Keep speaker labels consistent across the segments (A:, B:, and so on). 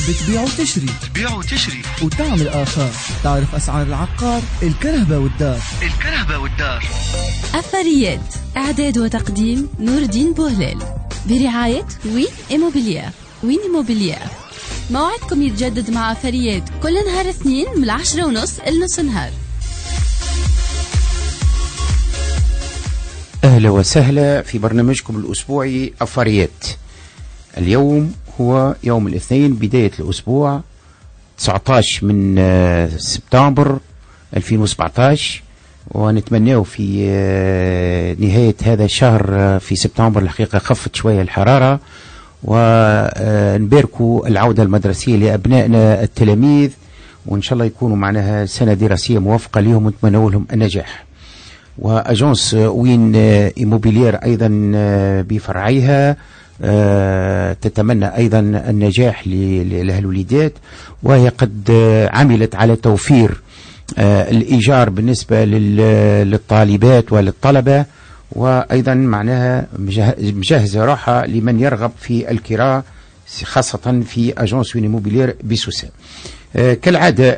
A: بتبيع وتشري وتعمل آثار. تعرف أسعار العقار، الكرهبة والدار.
B: أثريات، إعداد وتقديم نور الدين بوهلال، برعاية وين إيموبيليار. موعدكم يتجدد مع أثريات كل نهار اثنين من 10:30 لنص نهار.
C: أهلا وسهلا في برنامجكم الأسبوعي أثريات. اليوم هو يوم الاثنين، بداية الأسبوع 19 من سبتمبر 2017، ونتمناه في نهاية هذا الشهر في سبتمبر الحقيقة خفت شوية الحرارة، ونباركوا العودة المدرسية لأبنائنا التلاميذ، وإن شاء الله يكونوا معناها سنة دراسية موفقة لهم ونتمنى لهم النجاح. وأجنس وين إيموبيليار أيضا بفرعيها تتمنى أيضا النجاح للوليدات، وهي قد عملت على توفير الإيجار بالنسبة للطالبات وللطلبة، وأيضا معناها مجهزة راحة لمن يرغب في الكراء خاصة في أجنس وين إيموبيليار بسوسة. كالعادة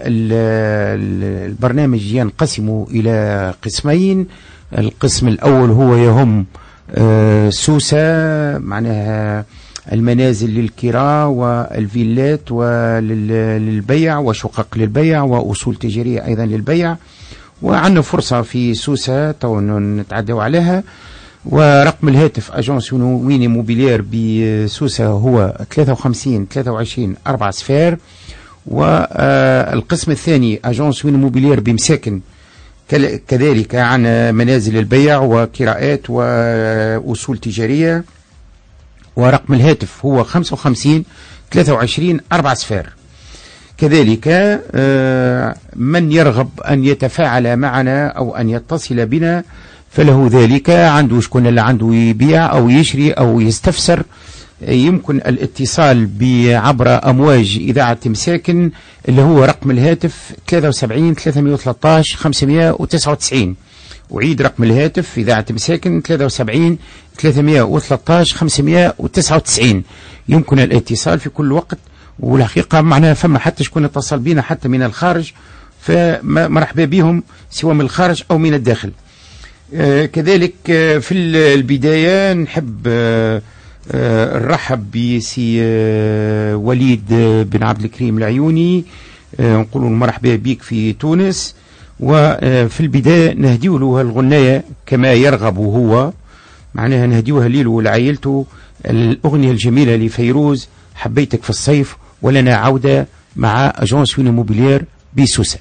C: البرنامج ينقسم إلى قسمين. القسم الأول هو يهم سوسة، معناها المنازل للكراء والفيلات وللبيع وشقق للبيع وأصول تجارية أيضا للبيع، وعندنا فرصة في سوسة نتعدوا عليها. ورقم الهاتف أجنس وين إيموبيليار بسوسة هو 53 23 40. والقسم الثاني أجنس وين إيموبيليار بمساكن، كذلك عن منازل البيع وكراءات وأصول تجارية، ورقم الهاتف هو 55 23 40. كذلك من يرغب أن يتفاعل معنا أو أن يتصل بنا فله ذلك، عنده شكون اللي عنده يبيع أو يشري أو يستفسر، يمكن الاتصال عبر أمواج إذاعة مساكن اللي هو رقم الهاتف 73 313 599. أعيد رقم الهاتف إذاعة مساكن 73 313 599. يمكن الاتصال في كل وقت، والحقيقة معنا فما حتى شكون اتصل بنا حتى من الخارج، فمرحبا بهم سواء من الخارج أو من الداخل. كذلك في البداية نحب نرحب بسي وليد بن عبد الكريم العيوني، نقول مرحبا بك في تونس. وفي البداية نهديه له الغناية كما يرغب هو، معناها نهديوها ليله ولعائلته، الأغنية الجميلة لفيروز حبيتك في الصيف، ولنا عودة مع أجنس وين إيموبيليار بسوسة.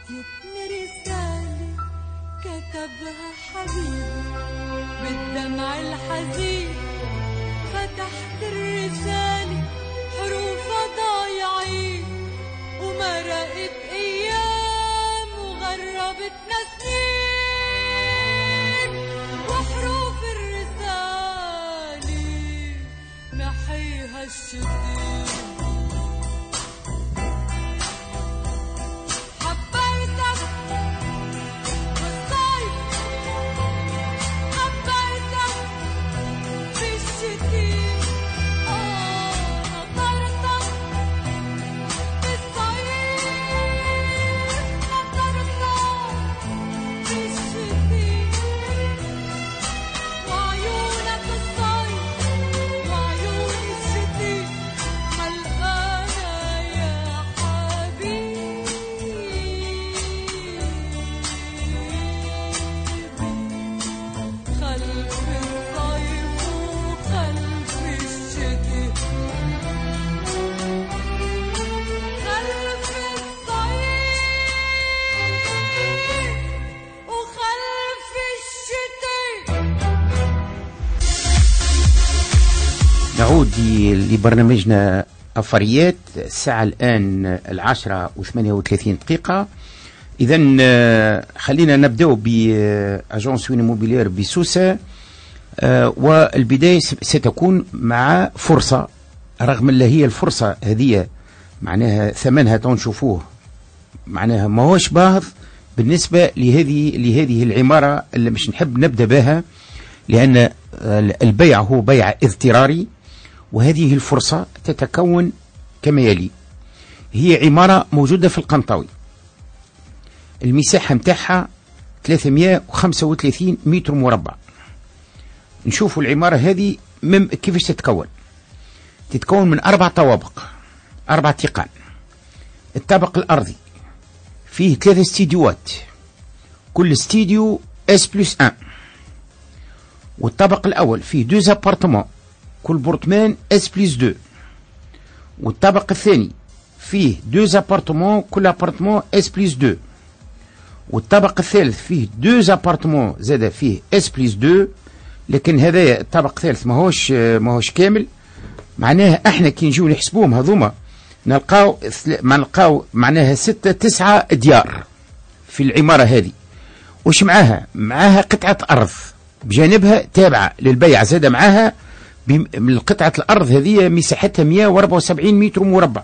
D: عطيتني رسالة كتبها حبيبي بالدمع الحزين، فتحت الرسالة حروفها ضايعين، ومرقت أيام وغربتنا سنين، وحروف الرسالة نحيها الشتيم.
C: نعود لبرنامجنا أفريات. الساعة الآن 10:38. إذا خلينا نبدأ بأجونس وين موبيلير بسوسة، والبداية ستكون مع فرصة، رغم اللي هي الفرصة هذه معناها ثمنها تنشوفوه معناها ما هوش باهظ بالنسبة لهذه العمارة اللي مش نحب نبدأ بها، لأن البيع هو بيع اضطراري، وهذه الفرصة تتكون كما يلي. هي عمارة موجودة في القنطاوي، المساحة متاعها 335 متر مربع. نشوفوا العمارة هذه كيفاش تتكون من 4 طوابق، 4 تيقان. الطابق الأرضي فيه 3 استديوهات، كل استديو S+1. والطابق الأول فيه 2 أبارتمان، كل بورتمان S+2. والطابق الثاني فيه 2 أبارتمان، كل أبارتمان S+2. والطابق الثالث فيه 2 أبارتمان زاد فيه S+2. لكن هذا الطابق الثالث ماهوش كامل. معناها احنا كي نجيو نحسبوهم هذوما نلقاو معناها 6-9 ديار في العمارة هذه. وش معاها قطعة أرض بجانبها تابعة للبيع، زاد معاها من قطعة الأرض هذه مساحتها 174 متر مربع.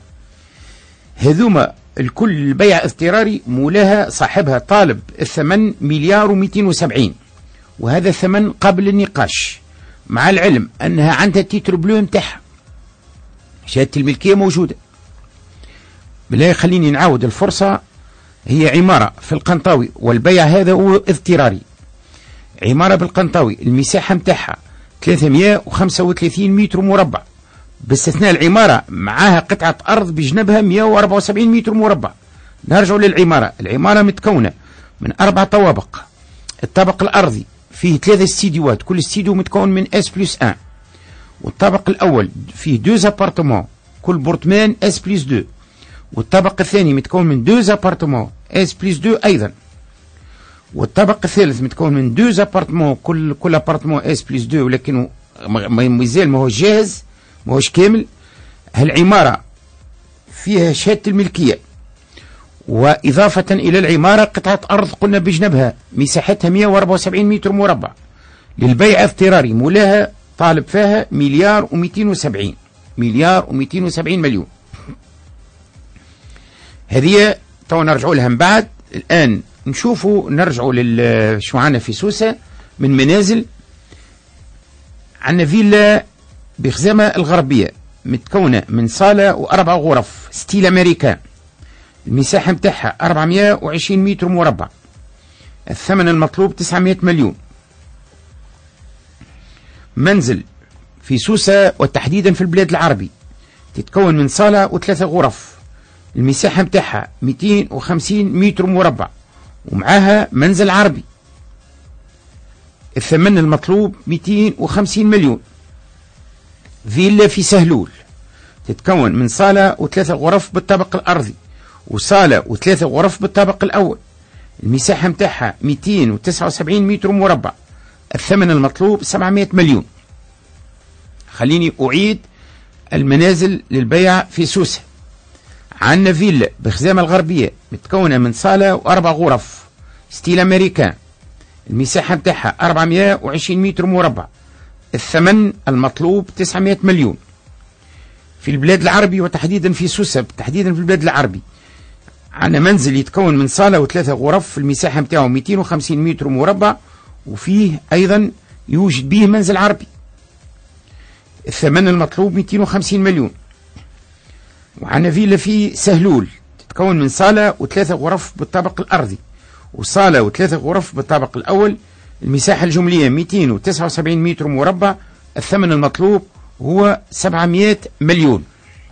C: هذوما الكل البيع اضطراري، مولاها صاحبها طالب الثمن 1,270,000، وهذا الثمن قابل للنقاش، مع العلم أنها عندها تيتر بلو متاعها، شهادة الملكية موجودة. بالله خليني نعاود الفرصة. هي عمارة في القنطاوي، والبيع هذا هو اضطراري. عمارة بالقنطاوي، المساحة متاعها 335 متر مربع، باستثناء العمارة معاها قطعة أرض بجنبها 174 متر مربع. نرجع للعمارة. العمارة متكونة من 4 طوابق. الطابق الأرضي فيه 3 استديوهات، كل استديو متكون من S+1. والطابق الأول فيه 2 أبارتمان، كل بورتمان S+2. والطابق الثاني متكون من 2 أبارتمان S+2 أيضا. والطابق الثالث متكون من 2 أبارتمان، كل أبارتمان S+2، ولكن مازال ما هو جاهز، ما هوش كامل. هالعمارة فيها شهادة الملكية، وإضافة إلى العمارة قطعة أرض قلنا بجنبها مساحتها 174 متر مربع للبيع اضطراري، مولاها طالب فيها 1,270,000,000. هذه تو نرجعوا لها من بعد. الآن نشوفوا نرجعوا شو عنا في سوسة من منازل. عنا فيلا بخزامة الغربية متكونة من صالة و4 غرف ستيل أمريكان، المساحة متاعها 420 متر مربع. الثمن المطلوب 900 مليون. منزل في سوسة وتحديدا في البلاد العربي، تتكون من صالة و3 غرف، المساحة متاعها 250 متر مربع، ومعاها منزل عربي. الثمن المطلوب 250 مليون. فيلا في سهلول، تتكون من صالة و3 غرف بالطابق الأرضي، وصالة و3 غرف بالطابق الأول. المساحة متاعها 279 متر مربع. الثمن المطلوب 700 مليون. خليني أعيد المنازل للبيع في سوسة. عندنا فيلا بخزامة الغربية متكونة من صالة و4 غرف ستيل أمريكان. المساحة متاعها 420 متر مربع. الثمن المطلوب 900 مليون. في البلاد العربي وتحديدا في سوسة، تحديدا في البلاد العربي، عندنا منزل يتكون من صالة و3 غرف، المساحة متاعه 250 متر مربع، وفيه أيضا يوجد به منزل عربي. الثمن المطلوب 250 مليون. وعندنا فيلا في سهلول تتكون من صالة و3 غرف بالطابق الأرضي، وصالة و3 غرف بالطابق الأول. المساحة الجملية 279 متر مربع. الثمن المطلوب هو 700 مليون.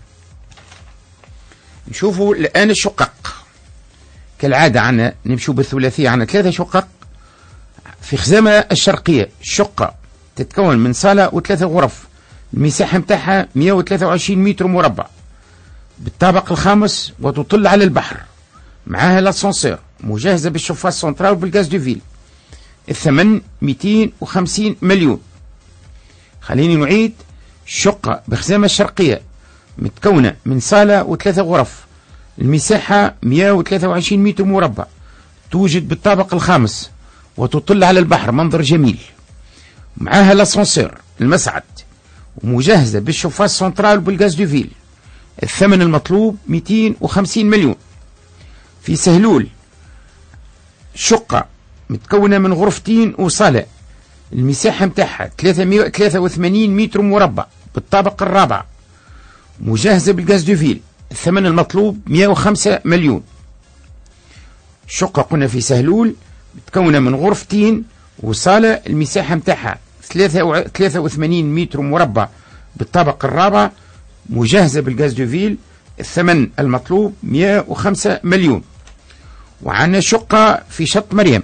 C: نشوفوا الآن الشقق. كالعادة عنا نمشوا بالثلاثية. عنا 3 شقق في خزامة الشرقية. شقة تتكون من صالة و3 غرف، المساحة متاعها 123 متر مربع بالطابق الخامس وتطل على البحر، معاها لاسانسير، مجهزة بالشفاط سنترال وبالغاز دو فيل. الثمن 250 مليون. خليني نعيد. شقة بخزامة الشرقية متكونة من صالة و3 غرف، المساحة 123 متر مربع، توجد بالطابق الخامس وتطل على البحر، منظر جميل، معاها لاسانسير المسعد، ومجهزة بالشفاط سنترال وبالغاز دو فيل. الثمن المطلوب 250 مليون. في سهلول شقة متكونة من غرفتين وصالة، المساحة متاعها 383 متر مربع بالطابق الرابع، مجهزة بالغاز دو فيل. الثمن المطلوب 105 مليون. شقة قلنا في سهلول متكونة من غرفتين وصالة، المساحة متاعها 83 متر مربع بالطابق الرابع، مجهزة بالغاز دو فيل. الثمن المطلوب 105 مليون. وعندنا شقة في شط مريم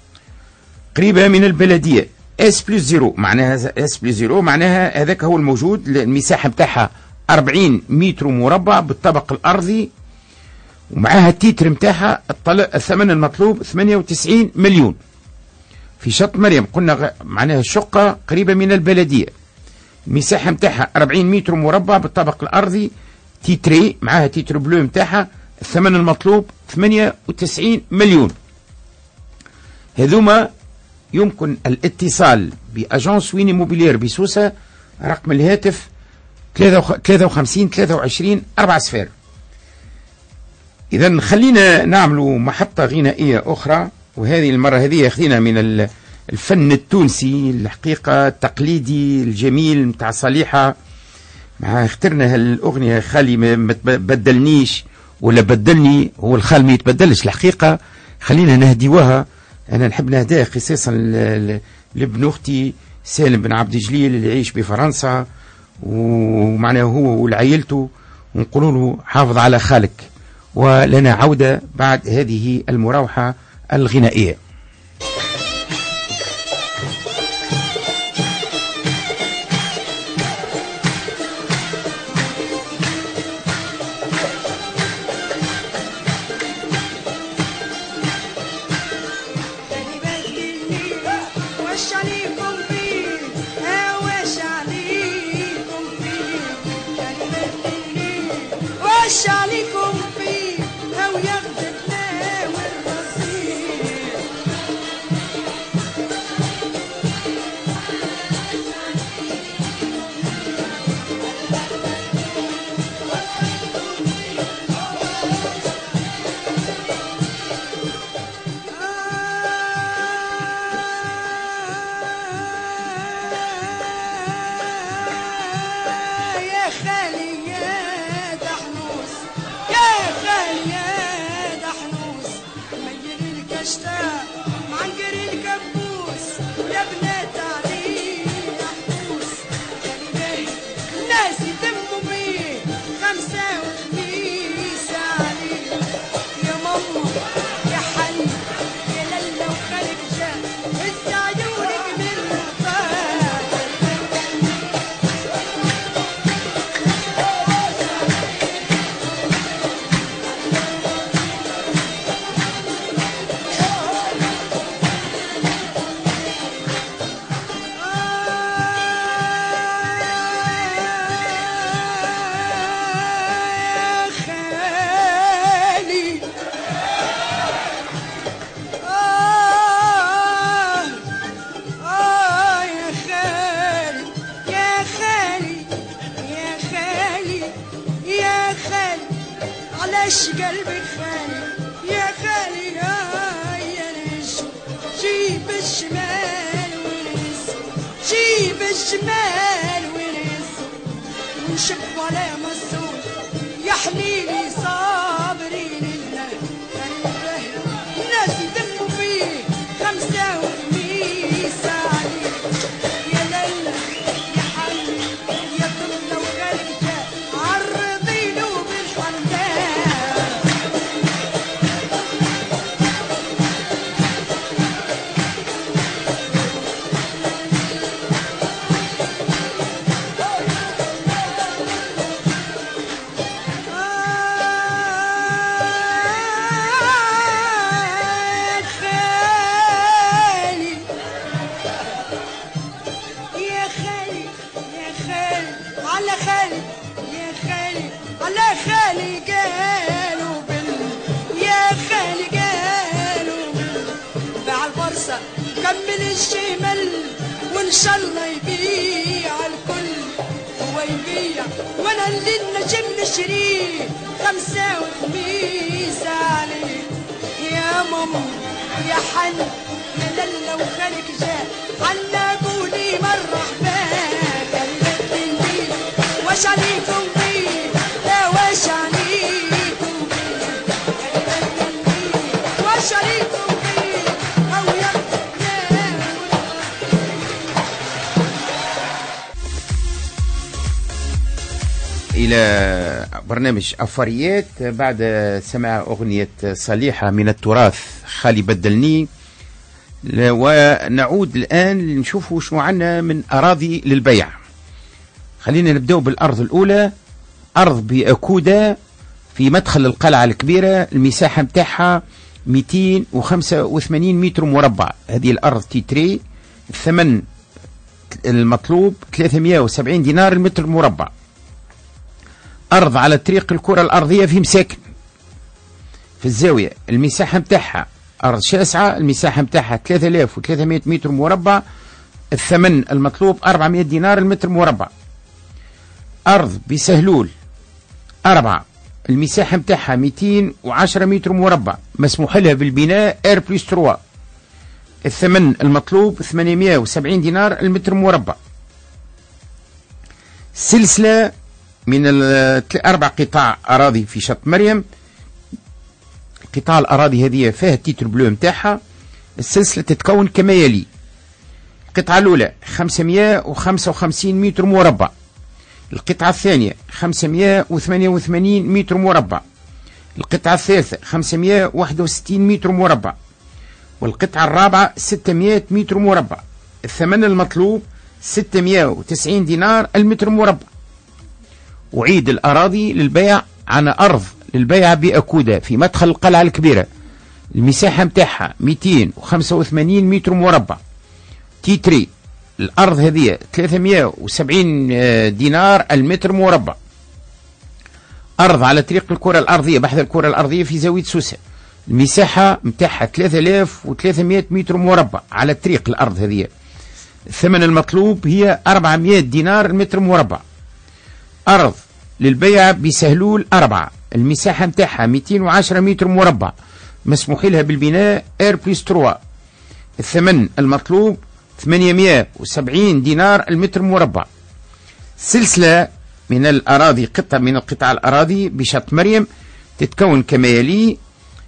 C: قريبة من البلدية، S+0 معناها S+0 معناها هذاك هو الموجود. المساحة متاعها 40 متر مربع بالطابق الأرضي، ومعها التيتر متاعها. الثمن المطلوب 98 مليون. في شط مريم قلنا معناها الشقة قريبة من البلدية، المساحة متاعها 40 متر مربع بالطابق الأرضي، تيتري معها تيتر بلو متاعها. الثمن المطلوب 98 مليون. هذوما يمكن الاتصال بأجانس وين موبيلير بسوسة. رقم الهاتف 53 23 4 صفر. إذا خلينا نعملوا محطة غنائية أخرى، وهذه المرة هذه خذينا من الفن التونسي الحقيقة التقليدي الجميل متاع صليحة. اخترنا هالأغنية خالي ما تبدلنيش ولا بدلني، هو الخال ما يتبدلش الحقيقة. خلينا نهديوها. أنا نحب نهديها خصيصا لابن أختي سالم بن عبد الجليل اللي يعيش بفرنسا، ومعناه هو ولعيلته، ونقولوا له حافظ على خالك. ولنا عودة بعد هذه المراوحة الغنائية.
E: الجمال ونسو وشب ولا مسول يا حليلي صابرين الناس يدموا فيه 5 وخميس عليك يا ليلى يا حلي يا طفلة وخارجة عرضينه بالحنان كمل الشمال وان شاء الله يبيع الكل هو يبيع وانا اللي النجم نشريه 5 وخميس عليه يا ماما يا حن يا للا وخالك جاء عنا قولي مرحبا كلمة النيل واش عليكم بيه لا واش عليكم بيه كلمة النيل واش عليكم بيه او يا
C: إلى برنامج أفاريات بعد سماع أغنية صليحة من التراث خالي بدلني. ونعود الآن نشوفوا شو عنا من أراضي للبيع. خلينا نبدأ بالأرض الأولى، أرض بأكودة في مدخل القلعة الكبيرة، المساحة متاعها 285 متر مربع. هذه الأرض تيتري، الثمن المطلوب 370 دينار المتر مربع. أرض على طريق الكرة الأرضية في مساكن في الزاوية، المساحة متاعها أرض شاسعة، المساحة متاعها 3300 متر مربع، الثمن المطلوب 400 دينار المتر مربع. أرض بسهلول 4، المساحة متاعها 210 متر مربع، مسموح لها بالبناء R+3، الثمن المطلوب 870 دينار المتر مربع. سلسلة من 4 قطاع أراضي في شط مريم. قطاع الأراضي هذه فيها التيتر بلو متاعها. السلسلة تتكون كما يلي: القطعة الأولى 555 متر مربع، القطعة الثانية 588 متر مربع، القطعة الثالثة 561 متر مربع، والقطعة الرابعة 600 متر مربع. الثمن المطلوب 690 دينار المتر مربع. أعيد الأراضي للبيع. عن أرض للبيع بأكودة في مدخل القلعة الكبيرة، المساحة متاعها 285 متر مربع، تيتري. الأرض هذه 370 دينار المتر مربع. أرض على طريق الكرة الأرضية، بحث الكرة الأرضية في زاوية سوسة، المساحة متاعها 3300 متر مربع على الطريق الأرض هذه. الثمن المطلوب هي 400 دينار المتر مربع. أرض للبيع بسهلول 4، المساحة متاعها 210 متر مربع، مسموح لها بالبناء R+3، الثمن المطلوب 870 دينار المتر مربع. سلسلة من الأراضي، قطعة من القطع الأراضي بشط مريم، تتكون كما يلي: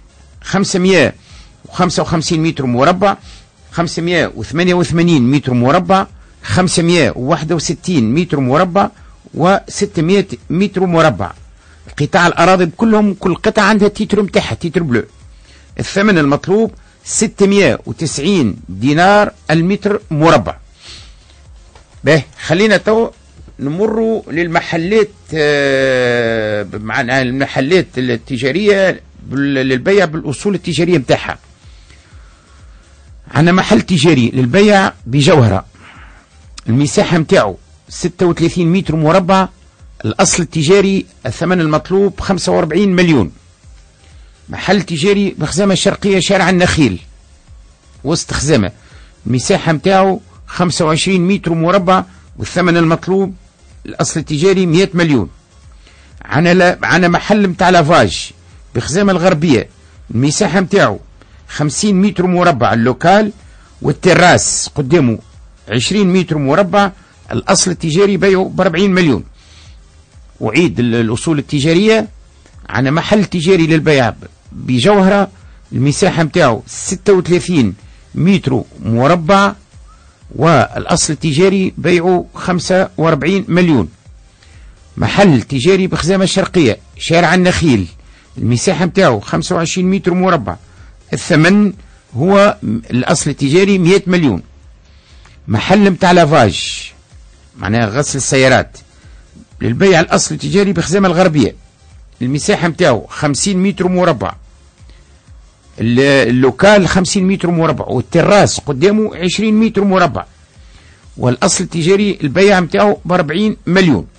C: 555 متر مربع، 588 متر مربع، 561 متر مربع، و600 متر مربع. قطاع الأراضي كلهم، كل قطعة عندها تيتر متاعها، تيتر بلو. الثمن المطلوب 690 دينار المتر مربع. به خلينا تو نمروا للمحلات، معنا المحلات التجارية للبيع بالأصول التجارية متاعها. عندنا محل تجاري للبيع بجوهرة، المساحة متاعه 36 متر مربع، الأصل التجاري الثمن المطلوب 45 مليون. محل تجاري بخزامة الشرقية شارع النخيل وسط خزامة، المساحة متاعه 25 متر مربع، والثمن المطلوب الأصل التجاري 100 مليون. عنا محل متاع لافاج بخزامة الغربية، المساحة متاعه 50 متر مربع اللوكال، والتراس قدامه 20 متر مربع، الأصل التجاري بيعه ب40 مليون. أعيد الأصول التجارية. عن محل تجاري للبيع بجوهرة، المساحة متاعه 36 متر مربع، والأصل التجاري بيعه 45 مليون. محل تجاري بخزامة الشرقية شارع النخيل، المساحة متاعه 25 متر مربع، الثمن هو الأصل التجاري 100 مليون. محل متاع لافاج معناها غسل السيارات للبيع، الأصل التجاري بخزامة الغربية، المساحة متاعه 50 متر مربع، اللوكال 50 متر مربع، والتراس قدامه 20 متر مربع، والأصل التجاري البيع متاعه ب40 مليون.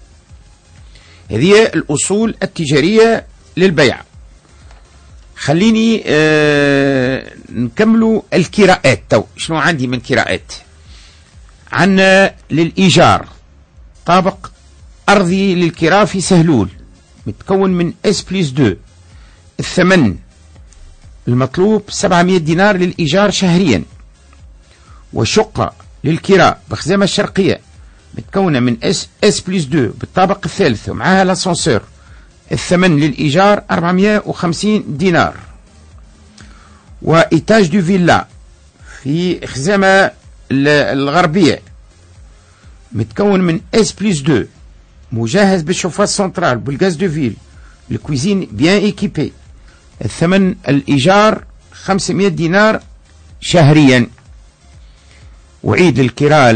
C: هذه الأصول التجارية للبيع. خليني نكملوا الكراءات. تو شنو عندي من كراءات؟ عندنا للإيجار طابق أرضي للكراء في سهلول متكون من S+2، الثمن المطلوب 700 دينار للإيجار شهريا. وشقة للكراء بخزامة الشرقية متكونة من S+2 بالطابق الثالث ومعها لاسانسور، الثمن للإيجار 450 دينار. وإيتاج دو فيلا في خزامة الغربية متكون من S+2 مجهز بالشوفاج سنترال بالغاز دو فيل، الكويزين بيان ايكيبي، الثمن الإيجار 500 دينار شهريا. وعيد للكراء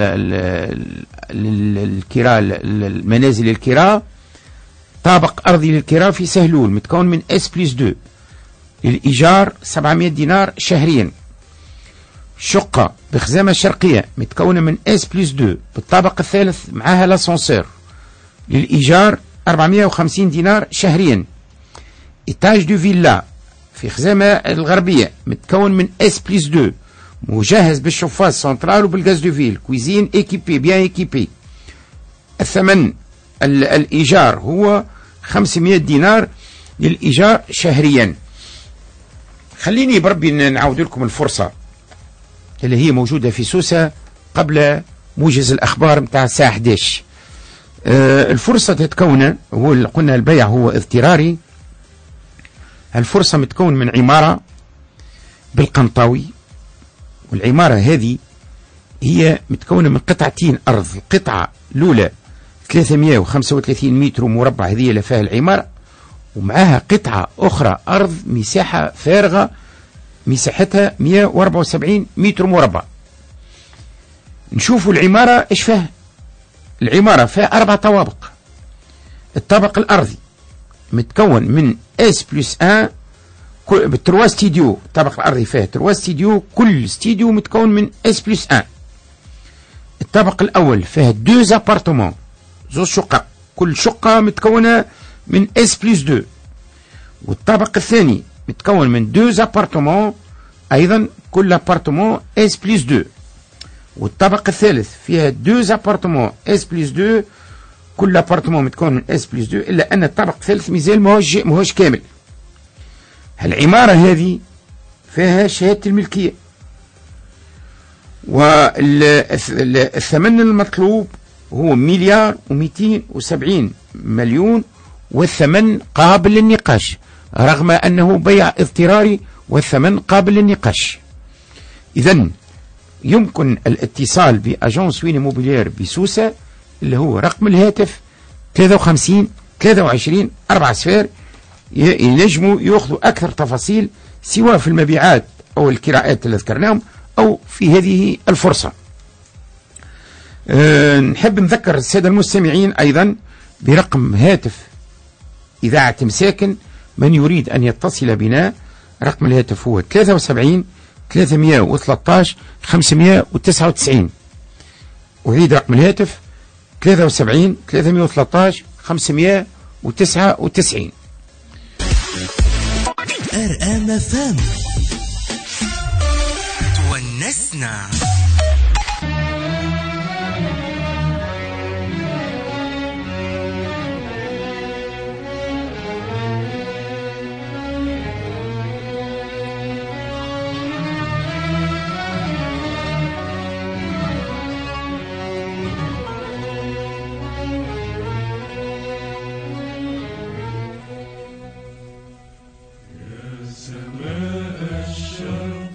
C: المنازل الكراء طابق أرضي للكراء في سهلول متكون من S+2 للإيجار 700 دينار شهريا. شقة بخزامة الشرقية متكونة من S+2 بالطابق الثالث معها لاسانسور للإيجار 450 دينار شهريا. إيتاج دو فيلا في خزامة الغربية متكون من S+2 مجهز بالشوفاج سنترال وبالغاز دو فيل، كويزين ايكيبي بيان ايكيبي، الثمن الإيجار هو 500 دينار للإيجار شهريا. خليني بربي نعود لكم الفرصة اللي هي موجودة في سوسة قبل موجز الأخبار متاع الساعة 11. الفرصة تتكون، هو اللي قلنا البيع هو اضطراري. الفرصة متكون من عمارة بالقنطاوي، والعمارة هذه هي متكونة من قطعتين أرض. القطعة الأولى 335 متر مربع، هذه اللي فيها العمارة، ومعها قطعة أخرى أرض مساحة فارغة مساحتها 174 متر مربع. نشوفوا العمارة إيش فيها. العمارة فيها 4 طوابق. الطابق الأرضي متكون من S+1 بالتروا ستيديو. الطابق الأرضي فيه 3 ستيديو، كل ستيديو متكون من S+1. الطابق الأول فيه 2 أبارتمون، 2 شقق، كل شقة متكونة من S+2. والطابق الثاني متكون من 2 أبارتمون أيضا، كل أبارتمون S+2. والطابق الثالث فيها 2 أبارتمون S+2، كل أبارتمون متكون من S+2، إلا أن الطابق الثالث مازال ماهوش كامل. العمارة هذه فيها شهادة الملكية، والثمن المطلوب هو 1,270 مليون، والثمن قابل للنقاش رغم أنه بيع اضطراري والثمن قابل للنقاش. إذن يمكن الاتصال بأجانس وين موبيلير بسوسة اللي هو رقم الهاتف 53 23 40، ينجموا يأخذوا أكثر تفاصيل سواء في المبيعات أو الكراءات اللي ذكرناهم أو في هذه الفرصة. نحب نذكر السادة المستمعين أيضا برقم هاتف إذاعة مساكن من يريد أن يتصل بنا. رقم الهاتف هو 73 313 599. أعيد رقم الهاتف 73 313 599.
A: RM FM
F: تونسنا.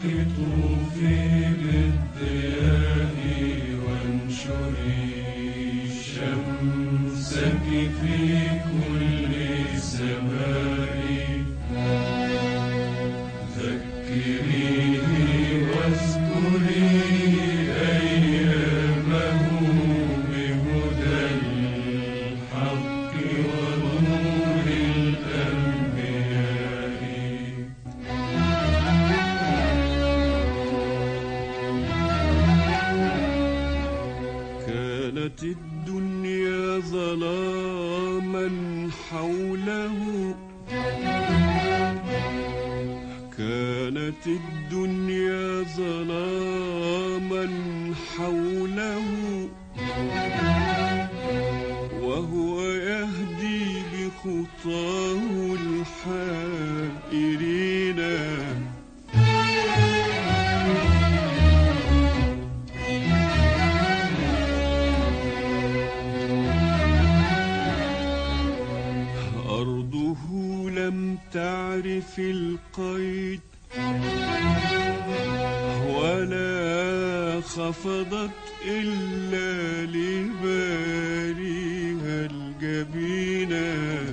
G: طوفي بالضياء وانشري شمسك في كل سماء ذكريه واذكري أيامه بهدى الحق ونور الأنبياء كانت الدنيا ظلاما حوله كانت الدنيا ظلاما حوله وهو يهدي بخطاه الحائرين أرضه لم تعرف القيد ولا خفضت إلا لباريها الجبينة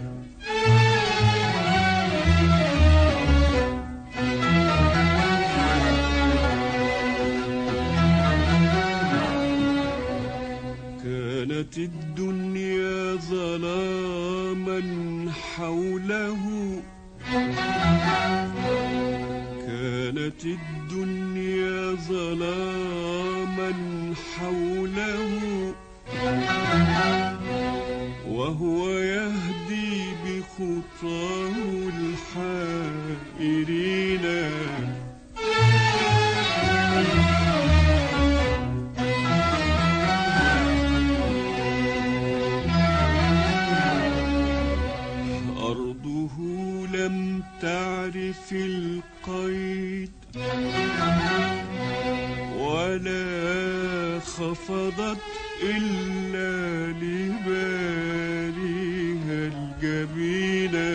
G: كانت الدنيا ظلاما حوله كانت الدنيا ظلاما حوله وهو يهدي بخطاه الحائرين أرضه لم تعرف القيد ولا خفضت إلا لباريها الجبينة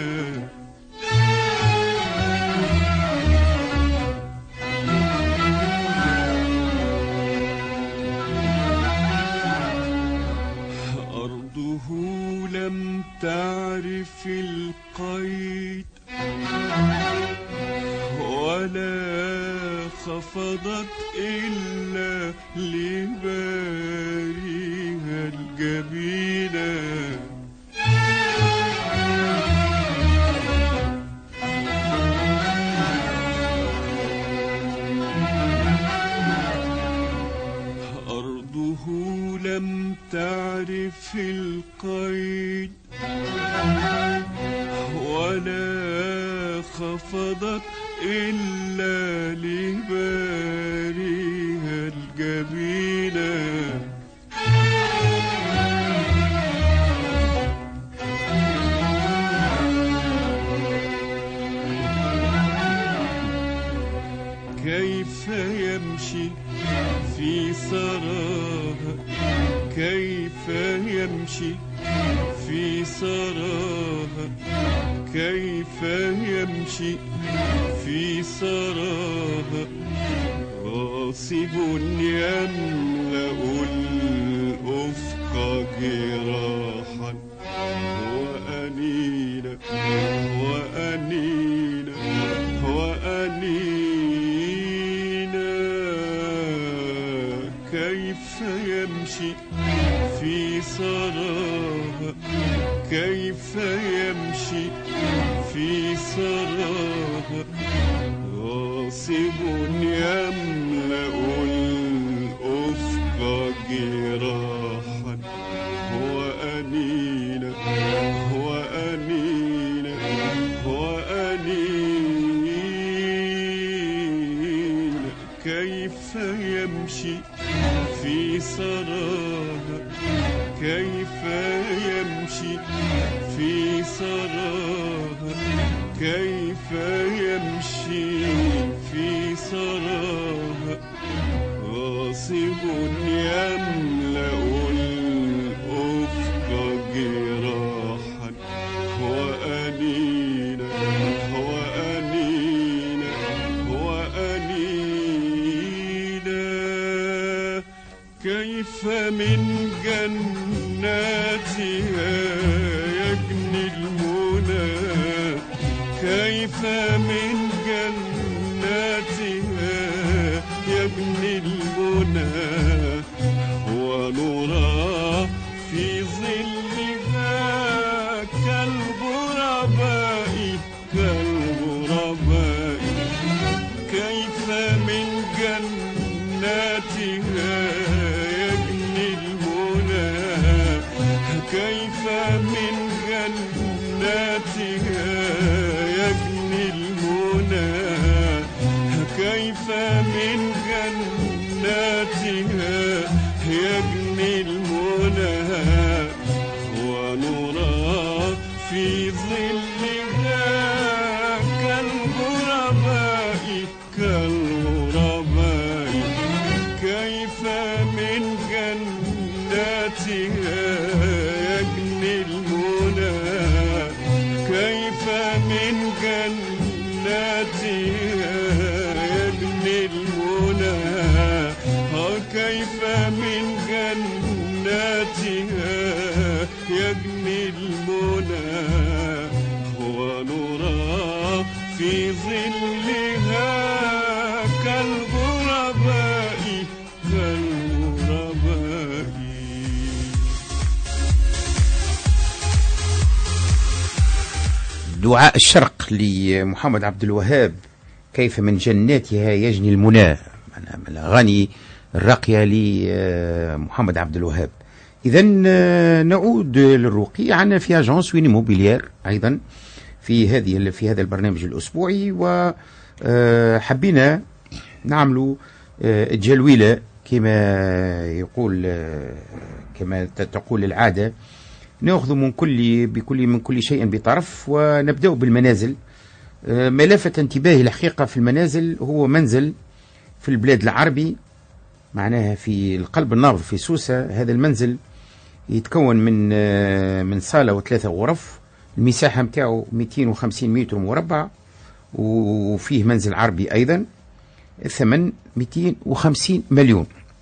G: أرضه لم تعرف القيد ولا خفضت إلا لباريها الجبينة أرضه لم تعرف القيد ولا خفضت إلا لباريها الجبينة كيف يمشي في سراها كيف يمشي في سراها كيف يمشي في سراها غاصب يملأ الأفق جراحا وأنينا وأنينا وأنينا كيف يمشي في سراها كيف يمشي في سراها غاصب يملأ الأفق جراحا وأنينا وأنينا وأنينا كيف يمشي في سراها كيف يمشي في سراها كيف يمشي في سراها غاصب يملأ الأفق جراحا وأنينا وأنينا وأنينا كيف من جناتها يجني المنى كيف من جناتها يجني المنى ونرى في ظلها كالغرباء كالغرباء كيف من جناتها يجني المنى كيف من جناتها يجني المنى كيف من جناتها يجني المنى ونرى في ظلها كالغرباء كالغرباء كيف من جناتها يجني المنى كيف من جناتها يجني المنى كيف من جناتها يجني المنى ونرى في ظلها كالغرباء كالغرباء.
C: دعاء الشرق لمحمد عبد الوهاب، كيف من جناتها يجني المنى، من الأغاني الراقية لمحمد عبد الوهاب. إذا نعود للرقي. عنا في أجانس وين موبيلير أيضا في هذا البرنامج الأسبوعي، وحبينا نعملوا الجلويلة كما تقول العادة، نأخذ من كل شيء بطرف، ونبدأ بالمنازل. ما لفت انتباهي الحقيقة في المنازل هو منزل في البلاد العربي، معناها في القلب النابض في سوسة. هذا المنزل يتكون من صالة وثلاثة غرف، المساحة متاعه 250 متر مربع، وفيه منزل عربي أيضا. الثمن 250 مليون.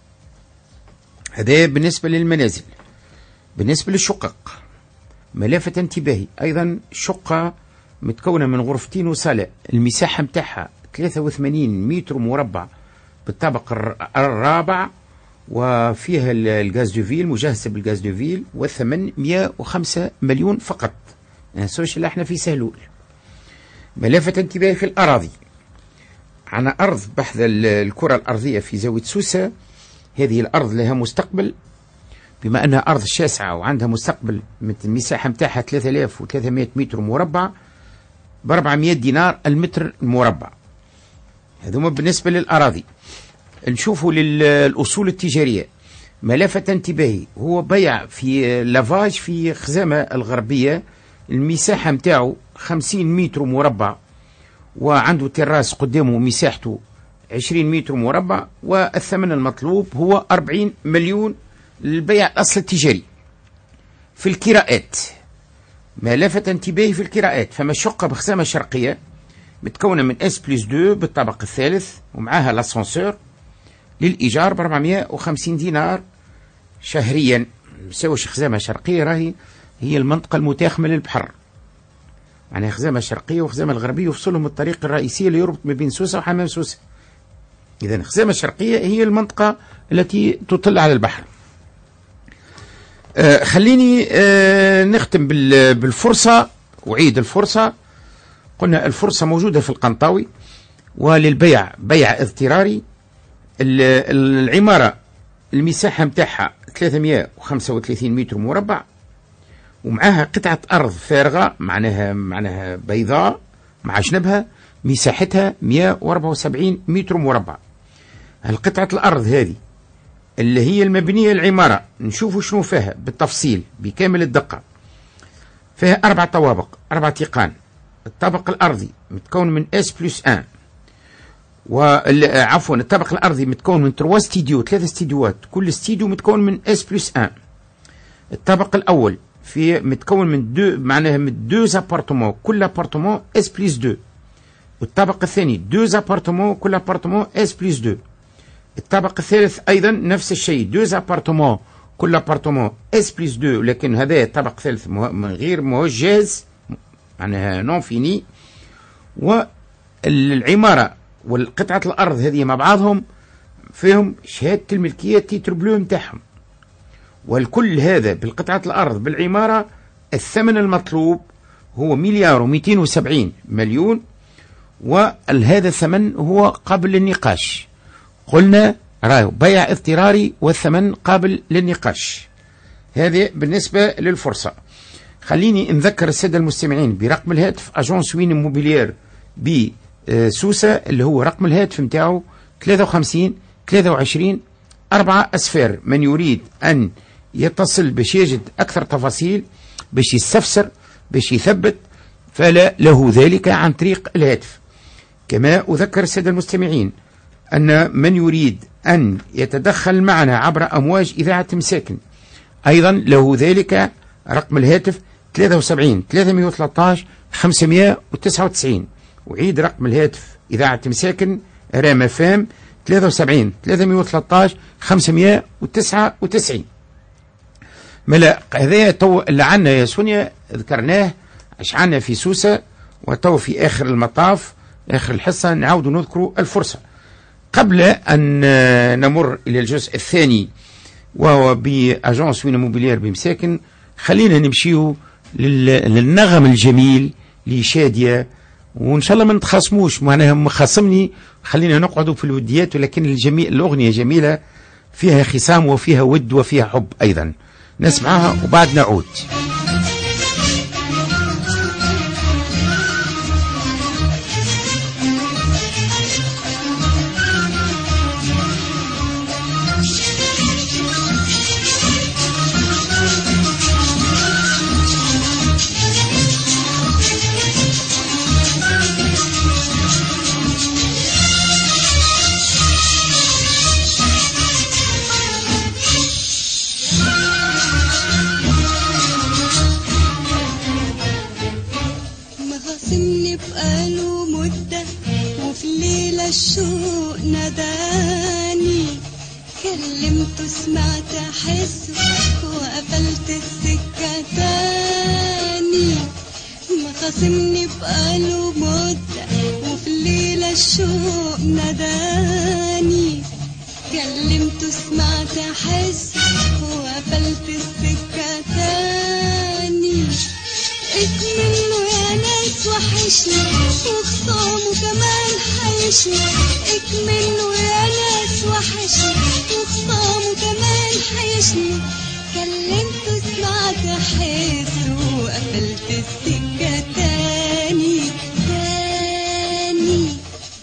C: هذا بالنسبة للمنازل. بالنسبة للشقق ما لفت انتباهي أيضا، شقة متكونة من غرفتين وصالة، المساحة متاعها 83 متر مربع بالطابق الرابع، وفيها الغاز دوفيل، مجهزة بالغاز دوفيل، والثمن 105 مليون فقط. ننسوش اللي احنا في سهلول. ما لفت انتباهي في الأراضي، عنا أرض بحث الكرة الأرضية في زاوية سوسة. هذه الأرض لها مستقبل، بما أنها أرض شاسعة وعندها مستقبل. المساحة متاعها 3300 متر مربع ب 400 دينار المتر المربع. هذوما بالنسبة للأراضي. نشوفوا للأصول التجارية. ما لفت انتباهي هو بيع في لافاج في خزامة الغربية، المساحة متاعه 50 متر مربع، وعنده تراس قدامه مساحته 20 متر مربع، والثمن المطلوب هو 40 مليون للبيع الأصل التجاري. في الكراءات ما لفت انتباهي في الكراءات، فما شقة بخزامة شرقية متكونة من S+2 بالطابق الثالث، ومعها لاسانسور، للإيجار ب 450 دينار شهريا. مساوش خزامة شرقية، راهي هي المنطقة المتاخمة للبحر، يعني خزامة شرقية وخزامة الغربية يفصلهم الطريق الرئيسية اللي يربط ما بين سوسة وحمام سوسة. إذن خزامة الشرقية هي المنطقة التي تطل على البحر. خليني نختم بالفرصة، أعيد الفرصة. قلنا الفرصة موجودة في القنطاوي، وللبيع بيع اضطراري. العمارة المساحة متاعها 335 متر مربع، ومعها قطعة أرض فارغة، معناها بيضاء مع جنبها، مساحتها 174 متر مربع. القطعة الأرض هذه اللي هي المبنية العمارة، نشوفوا شنو فيها بالتفصيل بكامل الدقة. فيها 4 طوابق، 4 تيقان. الطابق الأرضي متكون من S+1، عفوا الطابق الأرضي متكون من 3 استديو، 3 استديوهات، كل استديو متكون من S+1. الطابق الأول متكون من 2، معناها من 2 ابارتمون، كل ابارتمون S+2. والطابق الثاني 2 ابارتمون، كل ابارتمون S+2. الطابق الثالث أيضا نفس الشيء، 2 أبارتمون، كل أبارتمون S+2، لكن هذا الطابق الثالث غير مهجز، معناها نون فيني. والعمارة والقطعة الأرض هذه مع بعضهم فيهم شهادة الملكية تيتر بلو متاعهم، والكل هذا بالقطعة الأرض بالعمارة. الثمن المطلوب هو 1,270,000,000، وهذا الثمن هو قابل للنقاش. قلنا راهو بيع اضطراري والثمن قابل للنقاش. هذه بالنسبة للفرصة. خليني نذكر السادة المستمعين برقم الهاتف أجونس وين موبيلير بسوسة، اللي هو رقم الهاتف متاعه 53 23 4 أصفار. من يريد أن يتصل باش يجد أكثر تفاصيل، باش يستفسر، باش يثبت، فلا له ذلك عن طريق الهاتف. كما أذكر السادة المستمعين أن من يريد أن يتدخل معنا عبر أمواج إذاعة مساكن أيضا له ذلك رقم الهاتف 73 313 599. أعيد رقم الهاتف إذاعة مساكن رام فام 73 313 599. ملا هذا تو اللي عنا يا سونيا ذكرناه اش عنا في سوسة، وتو في آخر المطاف آخر الحصة نعاود نذكر الفرصة. قبل أن نمر إلى الجزء الثاني وهو بأجونس وين موبيلير بمساكن، خلينا نمشيو للنغم الجميل لشادية، وإن شاء الله ما نتخاصموش، معناها مخاصمني، خلينا نقعدوا في الوديات، ولكن الأغنية جميلة فيها خصام وفيها ود وفيها حب أيضا. نسمعها وبعد نعود.
H: الشوق ناداني، كلمته سمعت أحسه وقفلت السكة تاني. مخاصمني بقاله مدة وفي الليلة الشوق ناداني، كلمته سمعت أحسه وقفلت السكة تاني. منه يا ناس وحشني وخصامه كمان حيشني، منه يا ناس وحشني وخصامه كمان حيشني. كلمته سمعت أحسه وقفلت السكة تاني تاني.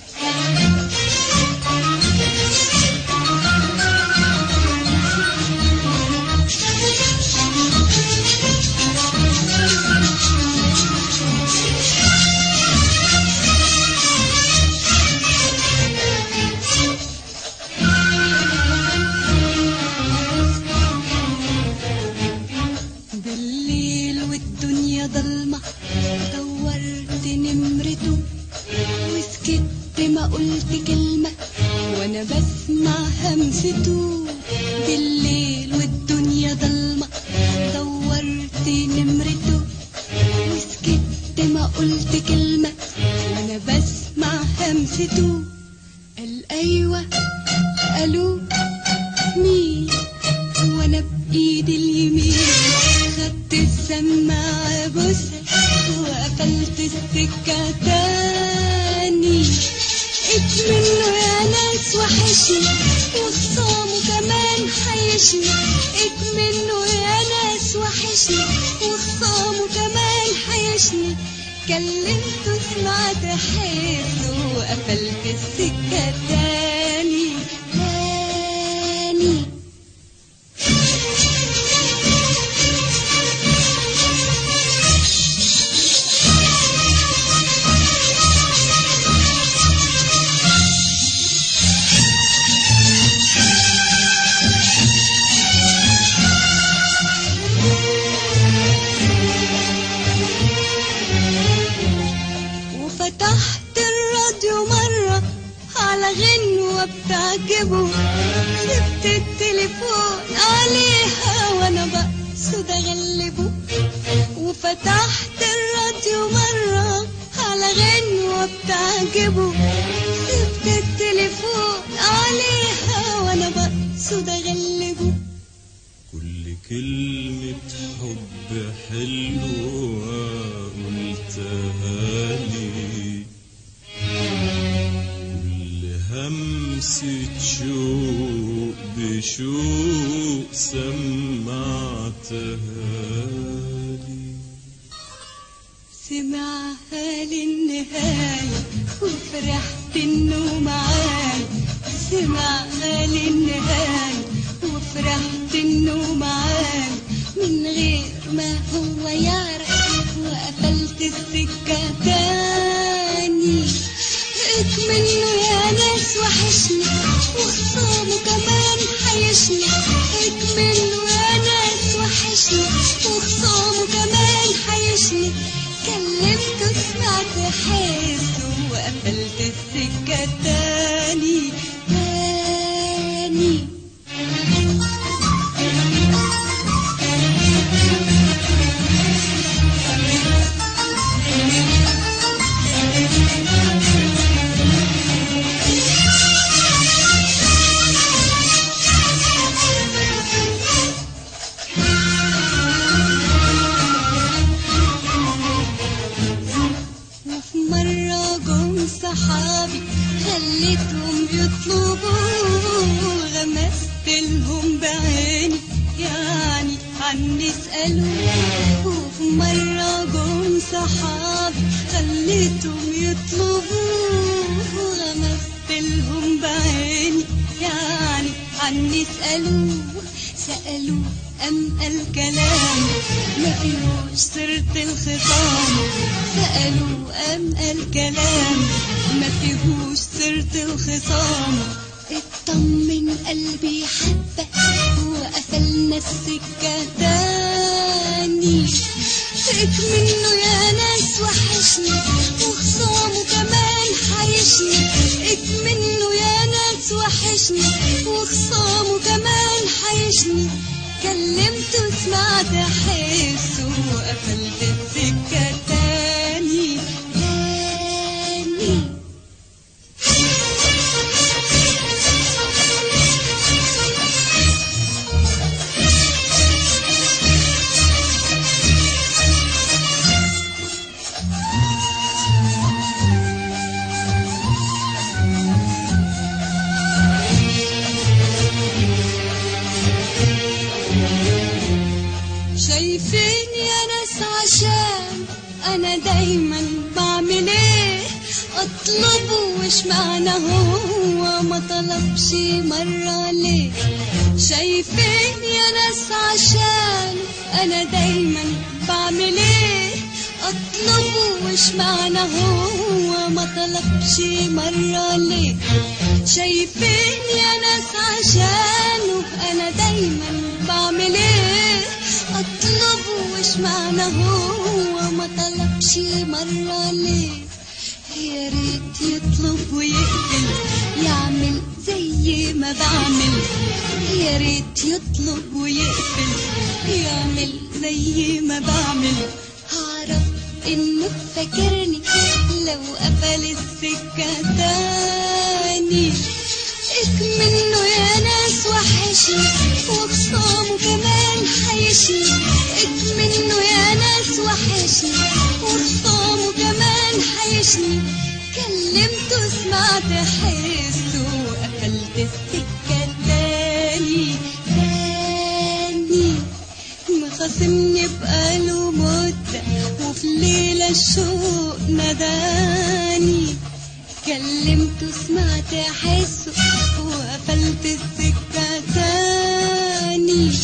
H: قلت كلمة وانا بسمع همسته. بالليل والدنيا ضلمة دورت نمرته وسكت ما قلت كلمة وانا بسمع همسته. قال ايوه قالوا مين وانا بايدي اليمين خدت السماعة بوسة وقفلت السكة تاني. منه يا ناس وحشني وخصامه كمان حيشني، منه يا ناس وحشني وخصامه كمان حيشني. كلمته سمعت حيثه وقفلت السكة تاني تاني. فتحت الراديو مرة على غنوة بتعجبه، سبت التليفون عليها وانا بقصد اغلبه، وفتحت الراديو مرة على غنوة بتعجبه، سبت التليفون عليها وانا بقصد اغلبه.
G: كل كلمة حب حلوة قلتها لي، كل همسة شوق بشوق سمعتها لي.
H: سمعها للنهاية وفرحت انه معاي، سمعها للنهاية وفرحت انه معاي، من غير ما هو يعرف وقفلت السكة تاني. منه يا ناس وحشني وخصامه كمان حيشني، منه يا ناس وحشني وخصامه كمان حيشني، كلمته سمعت حسه وقفلت السكة تاني تاني. صحابي خليتهم يطلبوا، غمست لهم بعيني يعني عني اسألوا. وفي مرة جم صحابي خليتهم يطلبوا، غمست لهم بعيني يعني عني اسألوا. سألوا أم الكلام ما فيهوش سيرة الخصام، سألوا أم الكلام ما فيهوش سيرة الخصام. اطمن قلبي حبة وقفلنا السكة تاني، منه يا ناس وحشني وخصامه كمان حيشني، منه يا ناس وحشني وخصامه كمان حيشني، كلمته سمعت حسه وقفلت السكة تاني تاني. شايفين يا ناس عشان انا دايما بعمل ايه، اطلبه وش معنى هو ما طلبش مرة ليه. شايفين يا ناس عشان انا دايما بعمل ايه، اطلبه وش معنى هو ما طلبش مرة ليه. شايفين يا ناس عشانه انا دايما بعمل ايه، اطلبه وش معنى هو ما طلبش مرة ليه. يا ريت يطلب ويقبل يعمل زي ما بعمل، يا ريت يطلب ويقبل يعمل زي ما بعمل. هعرف انه فاكرني لو قفل السكة تاني، منه يا ناس وحشني وخصامه كمان حيشني، منه يا ناس وحشني وخصامه كمان حيشني، كلمته سمعت حسه وقفلت السكة تاني تاني. مخاصمني بقاله مدة وفي ليلة الشوق ناداني، كلمته سمعت حسه وقفلت السكة تاني.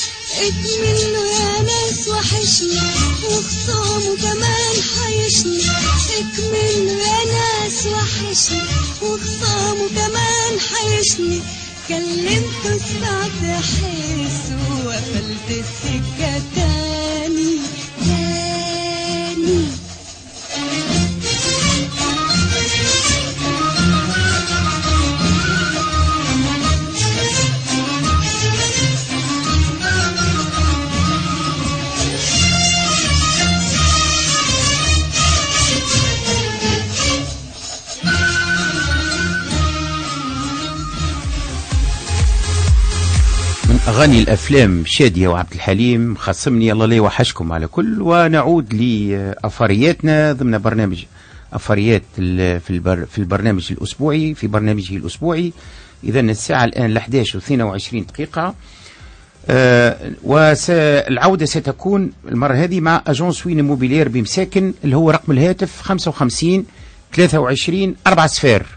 H: منه يا ناس وحشني وخصامه كمان حيشني، منه يا ناس وحشني وخصامه كمان حيشني، كلمته سمعت حسه وقفلت السكة تاني تاني.
C: أغاني الأفلام شادية وعبد الحليم خصمني الله لا يوحشكم على كل. ونعود لأفارياتنا ضمن برنامج أفاريات في البرنامج الأسبوعي، في برنامجه الأسبوعي. إذا الساعة الآن 11:22 دقيقة. والعودة ستكون المرة هذه مع أجونس وين موبيلير بمساكن، اللي هو رقم الهاتف 55 23 4 صفار.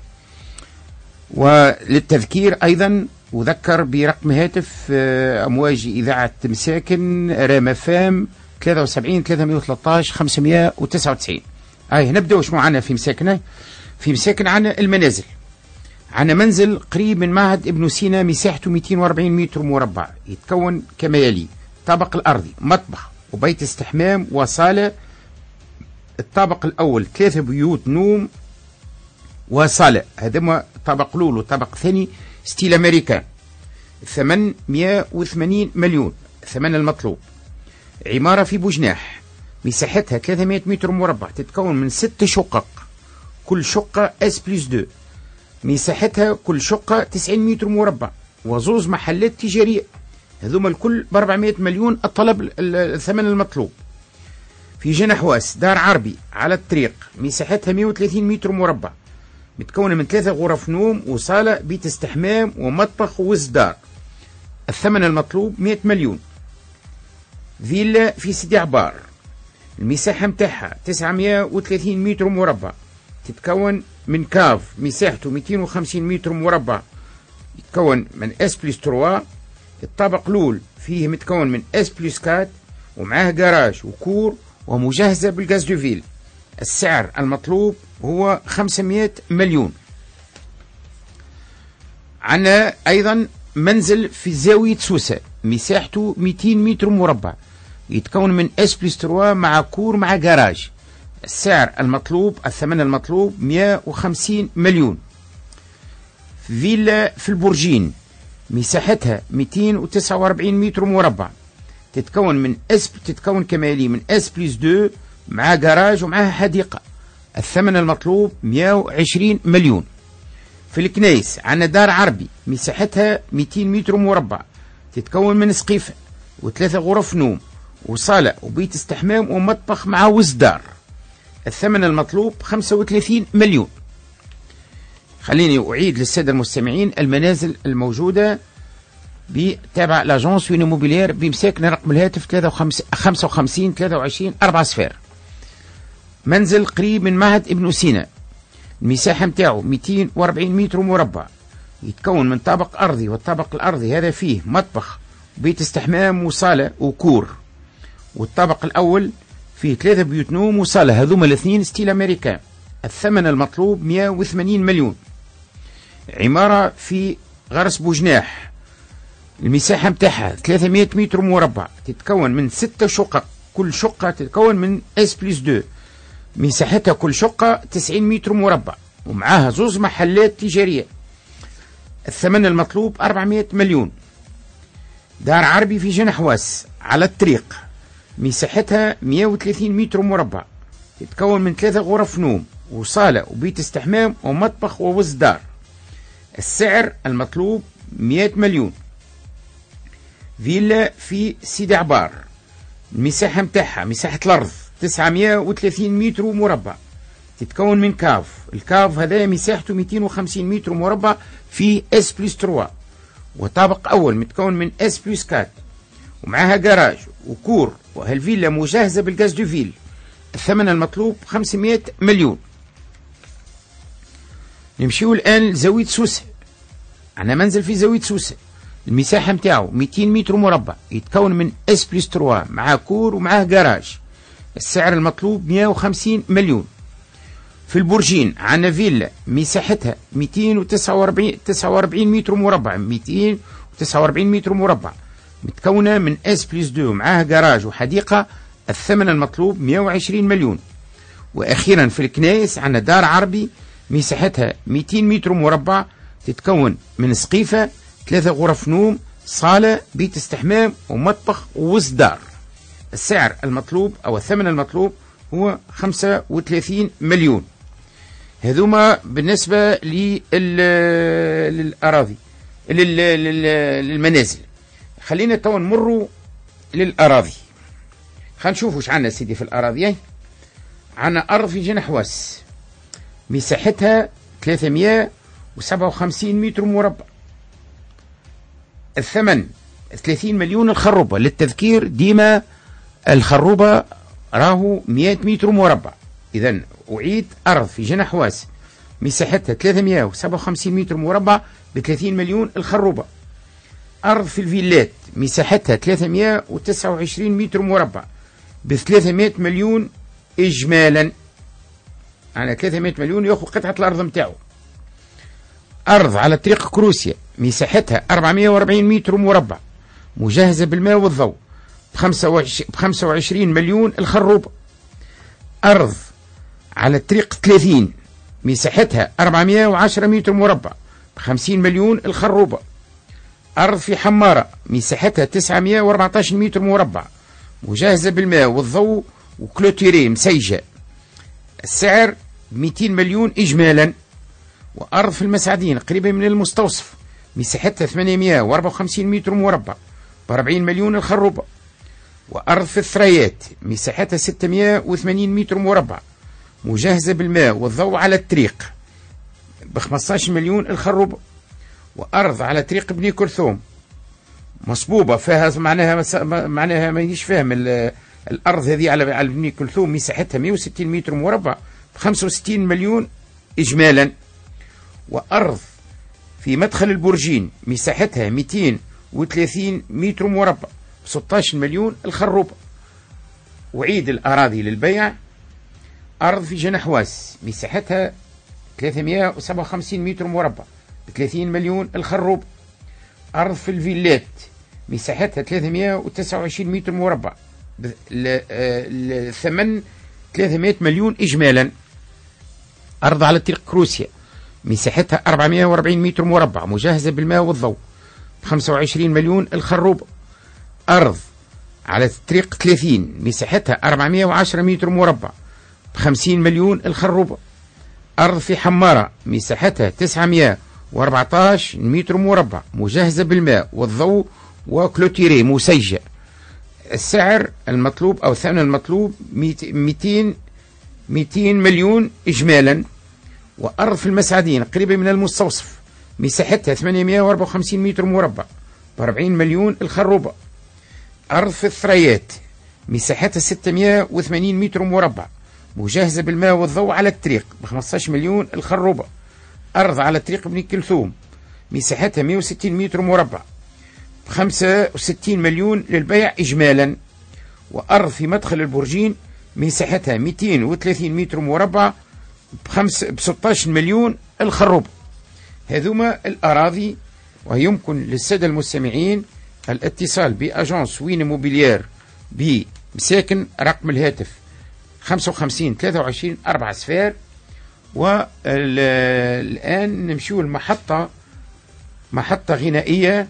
C: وللتذكير أيضا أذكر برقم هاتف أمواج إذاعة مساكن رام فام 73 313 599. نبدأ شو معنا في مساكنة. في مساكن عنا المنازل. عنا منزل قريب من معهد ابن سينا، مساحته 240 متر مربع، يتكون كما يلي: الطابق الأرضي مطبخ وبيت استحمام وصالة. الطابق الأول 3 بيوت نوم وصالة، هذا طابق الأول. والطابق الثاني ستيل أمريكان. الثمن 180 مليون الثمن المطلوب. عمارة في بوجناح، مساحتها 300 متر مربع، تتكون من 6 شقق، كل شقة S+2. مساحتها كل شقة 90 متر مربع، وزوز محلات تجارية. هذوما الكل ب 400 مليون الطلب الثمن المطلوب. في جنحواس دار عربي على الطريق، مساحتها 130 متر مربع، متكونة من 3 غرف نوم وصالة بيت استحمام ومطبخ وزدار. الثمن المطلوب 100 مليون. فيلا في سيدي عبار، المساحة متاعها 930 متر مربع، تتكون من كاف مساحته 250 متر مربع، يتكون من S+3. الطابق الأول فيه متكون من S+4 ومعاه جراج وكور ومجهزة بالغاز دو فيل. السعر المطلوب هو 500 مليون. عنا أيضا منزل في زاوية سوسة، مساحته 200 متر مربع، يتكون من S+3 مع كور مع جراج. السعر المطلوب الثمن المطلوب 150 مليون. فيلا في البرجين، مساحتها 249 متر مربع، تتكون كما يلي من S+2 مع جراج ومعها حديقة. الثمن المطلوب 120 مليون. في الكنيس عندنا دار عربي، مساحتها 200 متر مربع، تتكون من سقيفة و3 غرف نوم وصالة وبيت استحمام ومطبخ مع وزدار. الثمن المطلوب 35 مليون. خليني أعيد للسادة المستمعين المنازل الموجودة بتابع لاجونس وين موبيلير بمساكن، رقم الهاتف 55 23 4 صفار. منزل قريب من معهد ابن سينا، المساحة متاعه 240 متر مربع، يتكون من طابق أرضي، والطابق الأرضي هذا فيه مطبخ بيت استحمام وصالة وكور. والطابق الأول فيه 3 بيوت نوم وصالة، هذوما الاثنين ستيل أمريكان. الثمن المطلوب 180 مليون. عمارة في غرس بوجناح، المساحة متاعها 300 متر مربع، تتكون من 6 شقق، كل شقة تتكون من S+2. مساحتها كل شقة 90 متر مربع، ومعاها زوز محلات تجارية. الثمن المطلوب 400 مليون. دار عربي في جنحواس على الطريق، مساحتها 130 متر مربع، تتكون من 3 غرف نوم وصالة وبيت استحمام ومطبخ ووزدار. السعر المطلوب 100 مليون. فيلا في سيدي عبار، المساحة متاعها مساحة الأرض 930 متر مربع، تتكون من كاف. الكاف هذا مساحته 250 متر مربع، فيه S+3 وطابق أول متكون من S+4 ومعها جراج وكور، وهالفيلا مجهزة بالغاز دو فيل. الثمن المطلوب 500 مليون. نمشيو الآن لزاوية سوسة. عندنا منزل في زاوية سوسة، المساحة متاعه 200 متر مربع، يتكون من S+3 مع كور ومعاه جراج. السعر المطلوب 150 مليون. في البرجين عندنا فيلا مساحتها 249 متر مربع، 249 متر مربع، متكونة من S+2 معاه جراج وحديقة. الثمن المطلوب 120 مليون. وأخيرا في الكنايس عندنا دار عربي، مساحتها 200 متر مربع، تتكون من سقيفة، 3 غرف نوم، صالة، بيت استحمام ومطبخ ووزدار. السعر المطلوب أو الثمن المطلوب هو 35 مليون. هذوما بالنسبة للأراضي للمنازل. خلينا تو نمروا للأراضي. خلينا نشوفوا ايش عندنا سيدي في الأراضي. عندنا أرض في جنحواس مساحتها 357 متر مربع، الثمن 30 مليون الخروبة. للتذكير ديما الخروبة راهو 100 متر مربع. إذن أعيد أرض في جنحواس مساحتها 357 متر مربع ب30 مليون الخروبة. أرض في الفيلات مساحتها 329 متر مربع ب300 مليون إجمالا. على 300 مليون يأخذ قطعة الأرض متاعه. أرض على طريق كروسيا مساحتها 440 متر مربع مجهزة بالماء والضوء ب25 مليون الخروبة. أرض على الطريق 30 مساحتها 410 متر مربع ب50 مليون الخروبة. أرض في حمارة مساحتها 914 متر مربع مجهزة بالماء والضوء وكلوتيري مسيجة، السعر 200 مليون إجمالا. وأرض في المسعدين قريبة من المستوصف مساحتها 854 متر مربع ب40 مليون الخروبة. وأرض في الثريات مساحتها 680 متر مربع مجهزة بالماء والضوء على الطريق ب15 مليون الخروبة. وأرض على طريق بني كلثوم مصبوبة فيها معناها ما يجيش فاهم الأرض هذه على بني كلثوم مساحتها 160 متر مربع ب65 مليون إجمالا. وأرض في مدخل البرجين مساحتها 230 متر مربع ب16 مليون الخروبة. وعيد الأراضي للبيع. أرض في جنحواس مساحتها 357 متر مربع ب30 مليون الخروبة. أرض في الفيلات مساحتها 329 متر مربع الثمن 300 مليون إجمالا. أرض على طريق كروسيا مساحتها 440 متر مربع مجهزة بالماء والضوء ب25 مليون الخروبة. أرض على طريق 30 مساحتها 410 متر مربع ب50 مليون الخروبة. أرض في حمارة مساحتها 914 متر مربع مجهزة بالماء والضوء وكلوتيري مسيجة، السعر المطلوب أو الثمن المطلوب 200 مليون إجمالا. وأرض في المسعدين قريبة من المستوصف مساحتها 854 متر مربع ب40 مليون الخروبة. أرض في الثريات مساحتها 680 متر مربع مجهزة بالماء والضوء على الطريق ب15 مليون الخروبة. أرض على طريق بني كلثوم مساحتها 160 متر مربع ب65 مليون للبيع إجمالا. وأرض في مدخل البرجين مساحتها 230 متر مربع ب16 مليون الخروبة. هذوما الأراضي. ويمكن للسادة المستمعين الاتصال بأجانس وين موبيليير بمساكن، رقم الهاتف 55 23 4 صفار. والآن نمشيو المحطة محطة غنائية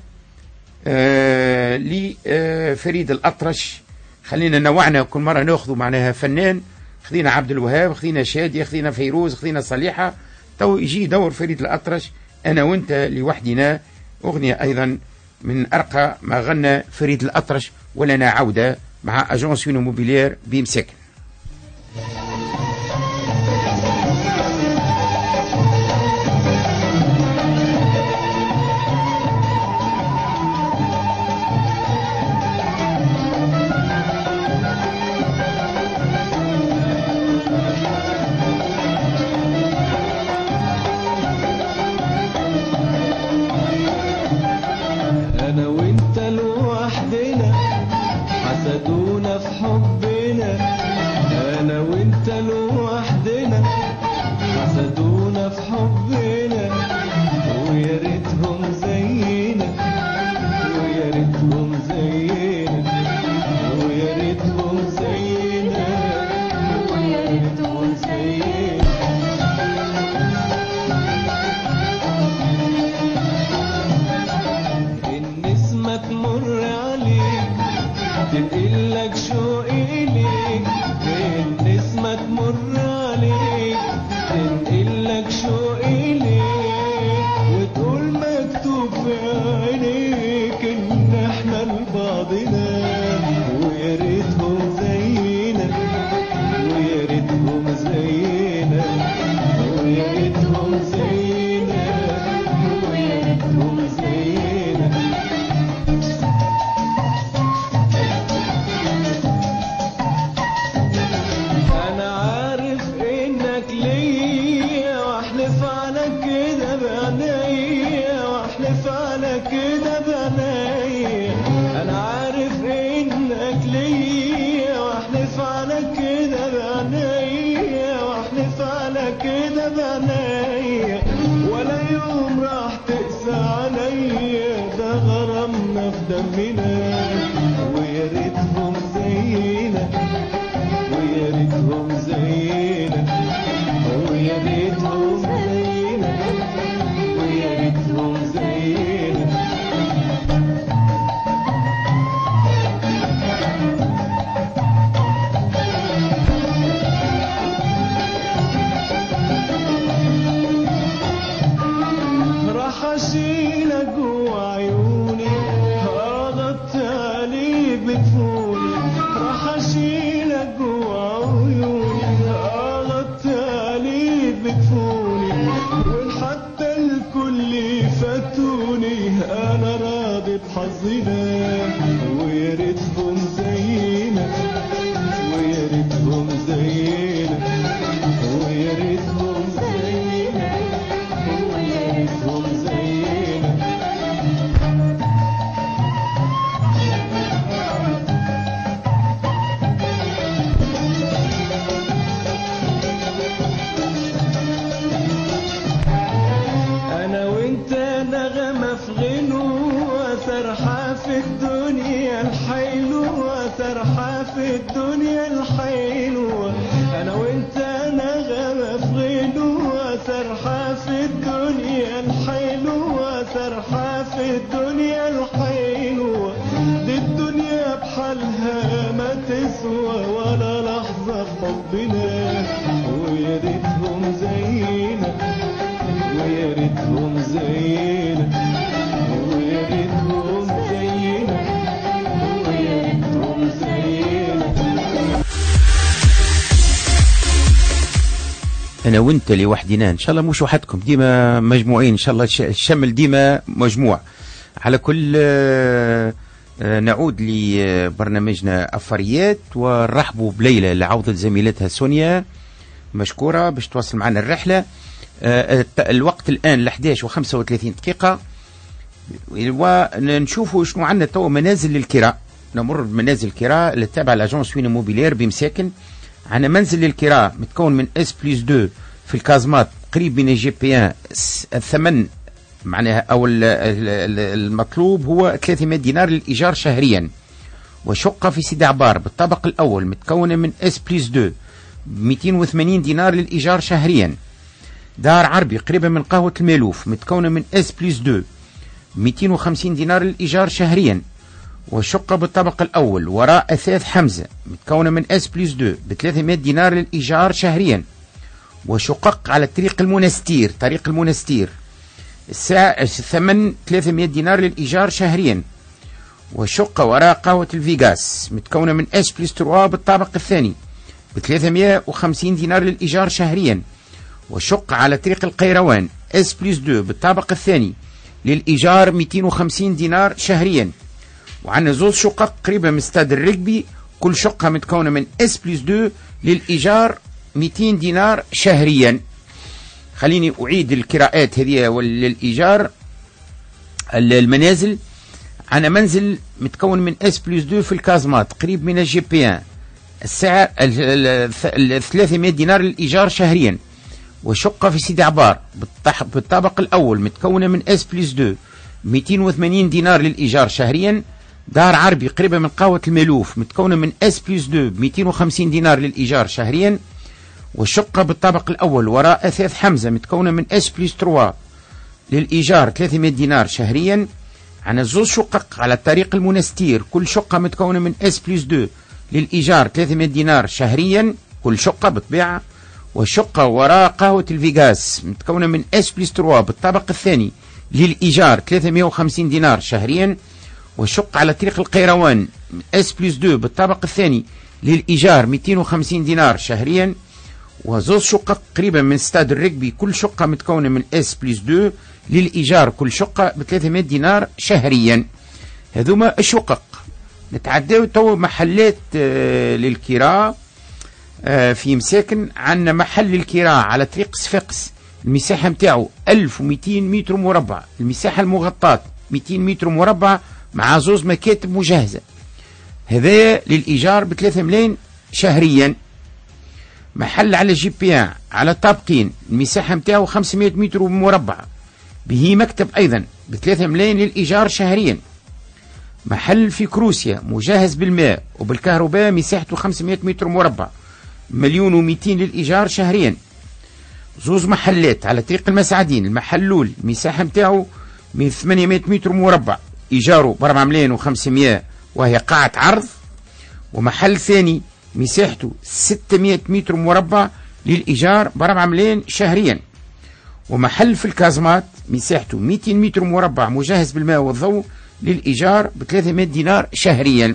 C: لفريد الأطرش. خلينا نوعنا كل مرة ناخذ معناها فنان. خذينا عبد الوهاب، خذينا شادية، خذينا فيروز، خذينا صليحة. تو يجي دور فريد الأطرش أنا وأنت لوحدنا. أغنية أيضا من أرقى ما غنى فريد الأطرش. ولنا عودة مع أجانس وين موبيليير بمساكن.
G: أنا وأنت لوحدنا حسدونا في حبنا
I: على كده بنايا، انا عارف انك ليا واحلف على كده بنايا، واحلف على كده بنايا، ولا يوم راح تقسى عليا، ده غرامنا في دمنا، ويا ريتهم زينا، ويا ريتهم زينا، ويا ريتهم زينا، ويا ريتهم زينا. راح اشيلك جوا عيوني، اغطي عليك بكفوني، راح اشيلك جوا عيوني، اغطي عليك بكفوني، وان حتى الكل فاتوني انا راضي بحظنا، ويا ريتهم زينا، ويا ريتهم زينا، ويا ريتهم زينا، ويا ريتهم زينا. انا وانت نغمة في غنوة سرحة في الدنيا الحلوة، سرحة في الدنيا الحلوة، انا وانت نغمة في غنوة سرحة في الدنيا الحلوة، سرحة في الدنيا الحلوة، دي الدنيا بحالها ما تسوى ولا لحظة في حبنا، ويا ريتهم زينا، ويا ريتهم زينا، ويا ريتهم زينا، ويا ريتهم زينا.
C: انا وانت لوحدنا ان شاء الله، مش وحدكم، ديما مجموعين ان شاء الله، الشمل ديما مجموع. على كل نعود لبرنامجنا أفريات، ونرحبوا بليلى لعوضة زميلتها سونيا مشكورة باش تواصل معنا الرحلة. الوقت الآن 11:35 دقيقة، ونشوفوا شنو عندنا تو. منازل للكراء، نمر بمنازل الكراء اللي تابعة لاجونس وين موبيلير بمساكن. عندنا منزل للكراء متكون من S+2 في الكازمات قريب من الجي بي 1. الثمن معناها او المطلوب هو 300 دينار للإيجار شهريا. وشقة في سيدي عبار بالطابق الأول متكونة من S+2 280 دينار للإيجار شهريا. دار عربي قريبة من قهوة المالوف متكونة من S+2 250 دينار للإيجار شهريا. وشقة بالطابق الأول وراء أثاث حمزة متكونة من S+2 ب 300 دينار للإيجار شهريا. وشقق على طريق المنستير، طريق المنستير الثمن 300 دينار للإيجار شهريا. وشقة وراء قهوة الفيغاس متكونة من S+3 بالطابق الثاني ب 350 دينار للإيجار شهريا. وشقة على طريق القيروان S+2 بالطابق الثاني للإيجار 250 دينار شهريا. وعندنا زوج شقق قريبة من استاد الركبي، كل شقة متكونة من S+2 للإيجار 200 دينار شهريا. خليني أعيد القراءات هذه للإيجار. المنازل عندنا منزل متكون من S+2 في الكازمات قريب من الجي بي 1، السعر 300 دينار للإيجار شهريا. وشقة في سيدي عبار بالطابق الأول متكونة من S+2 280 دينار للإيجار شهريا. دار عربي قريبة من قهوة المالوف متكونة من S+2 250 دينار للإيجار شهريا. والشقة بالطابق الأول وراء أثاث حمزة متكونة من S+3 للإيجار 300 دينار شهريا. عن الزوج شقق على طريق المنستير، كل شقة متكونة من S+2 للإيجار 300 دينار شهريا كل شقة بالطبيعة. والشقة وراء قهوة الفيغاس متكونة من S+3 بالطابق الثاني للإيجار 350 دينار شهريا. والشقة على طريق القيروان S+2 بالطابق الثاني للإيجار 250 دينار شهريا. وزوج شقق قريبة من استاد الركبي، كل شقة متكونة من S+2 للإيجار كل شقة ب 300 دينار شهريا. هذوما الشقق. نتعداو تو محلات للكراء في مساكن. عندنا محل للكراء على طريق صفاقس، المساحة متاعو 1200 متر مربع، المساحة المغطاة 200 متر مربع مع زوز مكاتب مجهزة. هذايا للإيجار ب3 ملايين شهريا. محل على جي بي ان على طابقين، المساحة متاعه 500 متر مربع، به مكتب أيضا ب3 ملايين للإيجار شهريا. محل في كروسيا مجهز بالماء وبالكهرباء، مساحته 500 متر مربع، 1,200,000 للإيجار شهريا. زوز محلات على طريق المساعدين، المحل الأول مساحة متاعه من 800 متر مربع، إيجاره ب4 ملايين و500 وهي قاعة عرض. ومحل ثاني مساحته 600 متر مربع للإيجار ب4 ملايين شهريا. ومحل في الكازمات مساحته 200 متر مربع مجهز بالماء والضوء للإيجار ب300 دينار شهريا.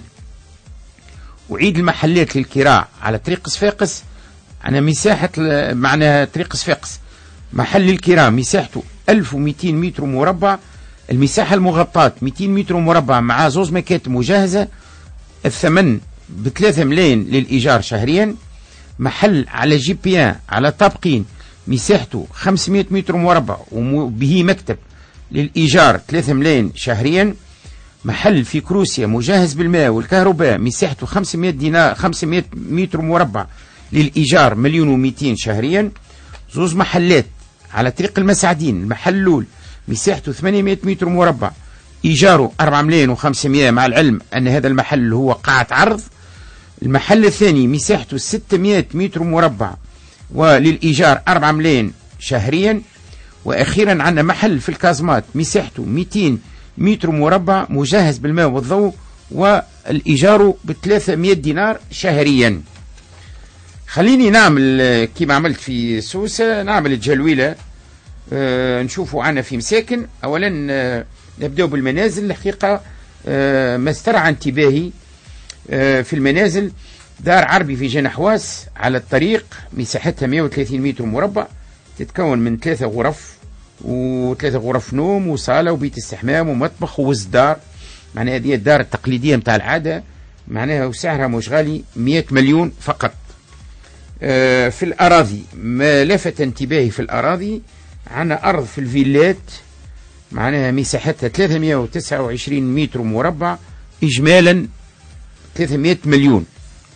C: وعيد المحلات للكراء على طريق صفاقس، أنا مساحة معناها طريق صفاقس محل الكراء مساحته 1200 متر مربع، المساحة المغطاة 200 متر مربع مع زوز مكاتب مجهزة، الثمن ب3 ملايين للإيجار شهريا. محل على جي بي ان على طابقين مساحته 500 متر مربع وبه مكتب للإيجار 3 ملايين شهريا. محل في كروسيا مجهز بالماء والكهرباء، مساحته 500 متر مربع للإيجار 1,200,000 شهريا. زوز محلات على طريق المساعدين، المحل الأول مساحته 800 متر مربع، إيجاره 4 ملايين و500، مع العلم أن هذا المحل هو قاعة عرض. المحل الثاني مساحته 600 متر مربع وللإيجار 4 ملايين شهريا. وأخيرا عندنا محل في الكازمات مساحته 200 متر مربع مجهز بالماء والضوء والإيجار ب300 دينار شهريا. خليني نعمل كما عملت في سوسة، نعمل الجلويلة نشوفوا عنا في مساكن. أولا نبدأ بالمنازل. الحقيقة ما استرعى انتباهي في المنازل دار عربي في جنحواس على الطريق، مساحتها 130 متر مربع، تتكون من 3 غرف و3 غرف نوم وصالة وبيت استحمام ومطبخ ووز دار. معناها هذه الدار التقليدية متاع العادة، معناها وسعرها مش غالي، 100 مليون فقط. في الأراضي ما لفت انتباهي في الأراضي، عنا أرض في الفيلات معناها مساحتها 329 متر مربع، إجمالا 300 مليون.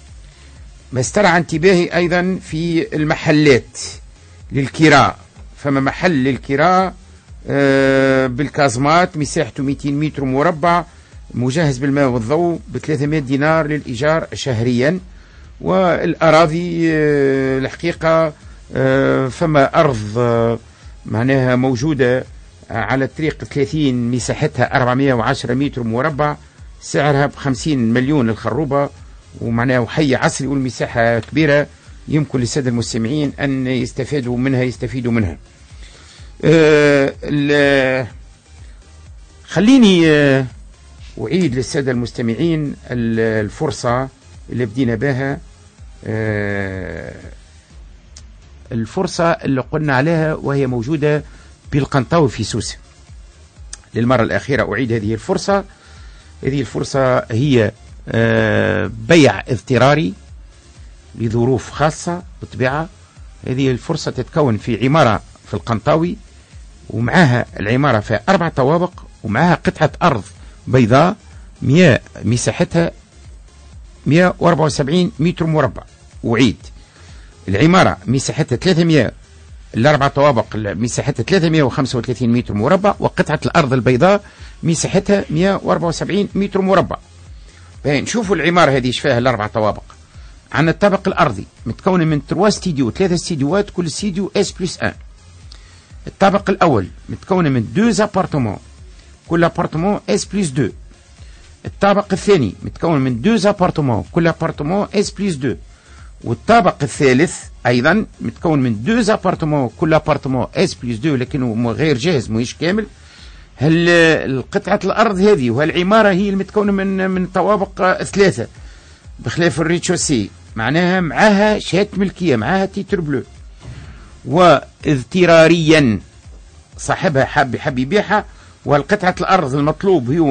C: ما استرعى انتباهي أيضا في المحلات للكراء، فما محل للكراء بالكازمات مساحته 200 متر مربع مجهز بالماء والضوء ب300 دينار للإيجار شهريا. والأراضي الحقيقة فما أرض معناها موجودة على الطريق 30 مساحتها 410 متر مربع، سعرها ب50 مليون للخروبة، ومعناها وحي عصري والمساحة كبيرة، يمكن للسادة المستمعين أن يستفيدوا منها. خليني أعيد للسادة المستمعين الفرصة اللي بدينا بها، الفرصة اللي قلنا عليها وهي موجودة بالقنطاوي في سوسة. للمرة الأخيرة أعيد هذه الفرصة. هذه الفرصة هي بيع اضطراري لظروف خاصة بالطبيعة. هذه الفرصة تتكون في عمارة في القنطاوي، ومعها العمارة فيها 4 طوابق، ومعها قطعة أرض بيضاء مساحتها 174 متر مربع. وعيد العمارة مساحتها 300، ال4 طوابق مساحتها 335 متر مربع، وقطعة الأرض البيضاء مساحتها 174 متر مربع. نشوفوا العمارة هذه ايش فيها ال4 طوابق. عندنا الطابق الأرضي متكون من 3 استديو، 3 استديوهات، كل استديو S+1. الطابق الأول متكون من 2 ابارتمون، كل ابارتمون S+2. الطابق الثاني متكون من 2 ابارتمون، كل ابارتمون S+2. والطابق الثالث أيضا متكون من 2 ابارتمون، كل ابارتمون S+2 لكنه غير جاهز مش كامل. القطعة الأرض هذه وهالعمارة هي المتكونة من طوابق 3 بخلاف الريتشوسي، معناها معاها شهادة ملكية، معاها تيتر بلو. واضطراريا صاحبها حاب يبيعها، والقطعة الأرض المطلوب هو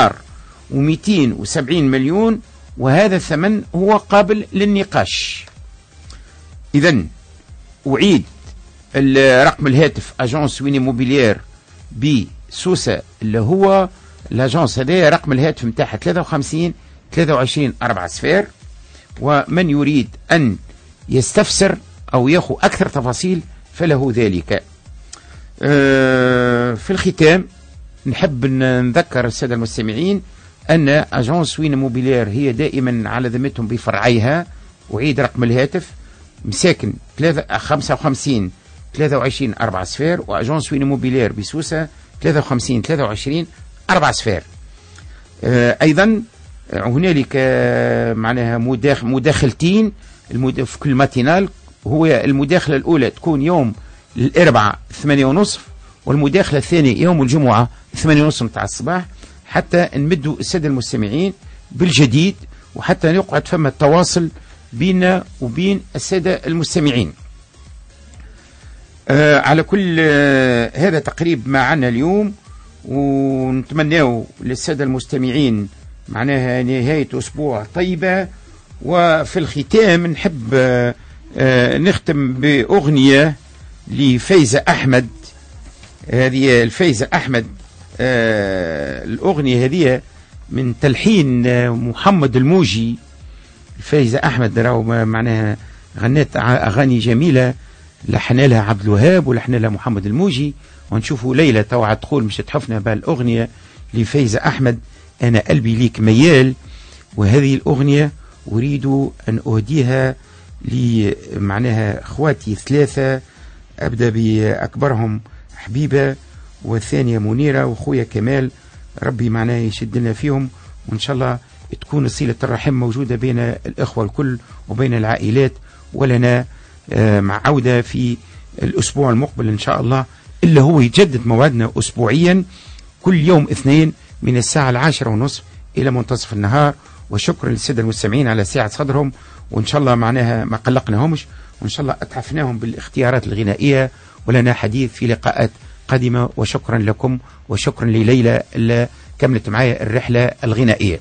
C: 1,270 مليون، وهذا الثمن هو قابل للنقاش. إذن أعيد رقم الهاتف أجانس وين موبيليير ب سوسة اللي هو لاجونس هذا رقم الهاتف نتاعها 53 23 4 صفر. ومن يريد أن يستفسر أو ياخذ أكثر تفاصيل فله ذلك. في الختام نحب نذكر السادة المستمعين أن أجونس وين موبيلير هي دائما على ذمتهم بفرعيها. أعيد رقم الهاتف مساكن 55 23 4 صفر، وأجونس وين موبيلير بسوسة 53 23 4 صفر. أيضا هنالك معناها مداخلتين في كل ماتينال. هو المداخلة الأولى تكون يوم الأربعاء 8:30، والمداخلة الثانية يوم الجمعة 8:30 متاع الصباح، حتى نمدوا السادة المستمعين بالجديد وحتى يقعد فما التواصل بيننا وبين السادة المستمعين. على كل هذا تقريب ما عنا اليوم، ونتمناه للسادة المستمعين معناها نهاية أسبوع طيبة. وفي الختام نحب نختم بأغنية لفايزة أحمد. هذه الفايزة أحمد الأغنية هذه من تلحين محمد الموجي. الفايزة أحمد راهو معناها غنت أغاني جميلة لحنا لها عبد الوهاب ولحنا لها محمد الموجي. ونشوفوا ليلى توعد تقول مش تحفنا بالأغنية لفايزة أحمد أنا قلبي ليك ميال. وهذه الأغنية أريد أن أهديها لمعناها أخواتي ثلاثة، أبدأ بأكبرهم حبيبة، والثانية منيرة، وأخويا كمال. ربي معناه يشد لنا فيهم، وإن شاء الله تكون صلة الرحم موجودة بين الإخوة الكل وبين العائلات. ولنا مع عودة في الأسبوع المقبل إن شاء الله، إلا هو يجدد موعدنا أسبوعيا كل يوم اثنين من الساعة 10:30 إلى منتصف النهار. وشكرا للسادة المستمعين على سعة صدرهم، وإن شاء الله معناها ما قلقناهمش، وإن شاء الله أتحفناهم بالاختيارات الغنائية. ولنا حديث في لقاءات قادمة. وشكرا لكم، وشكرا لليلى اللي كملت معايا الرحلة الغنائية.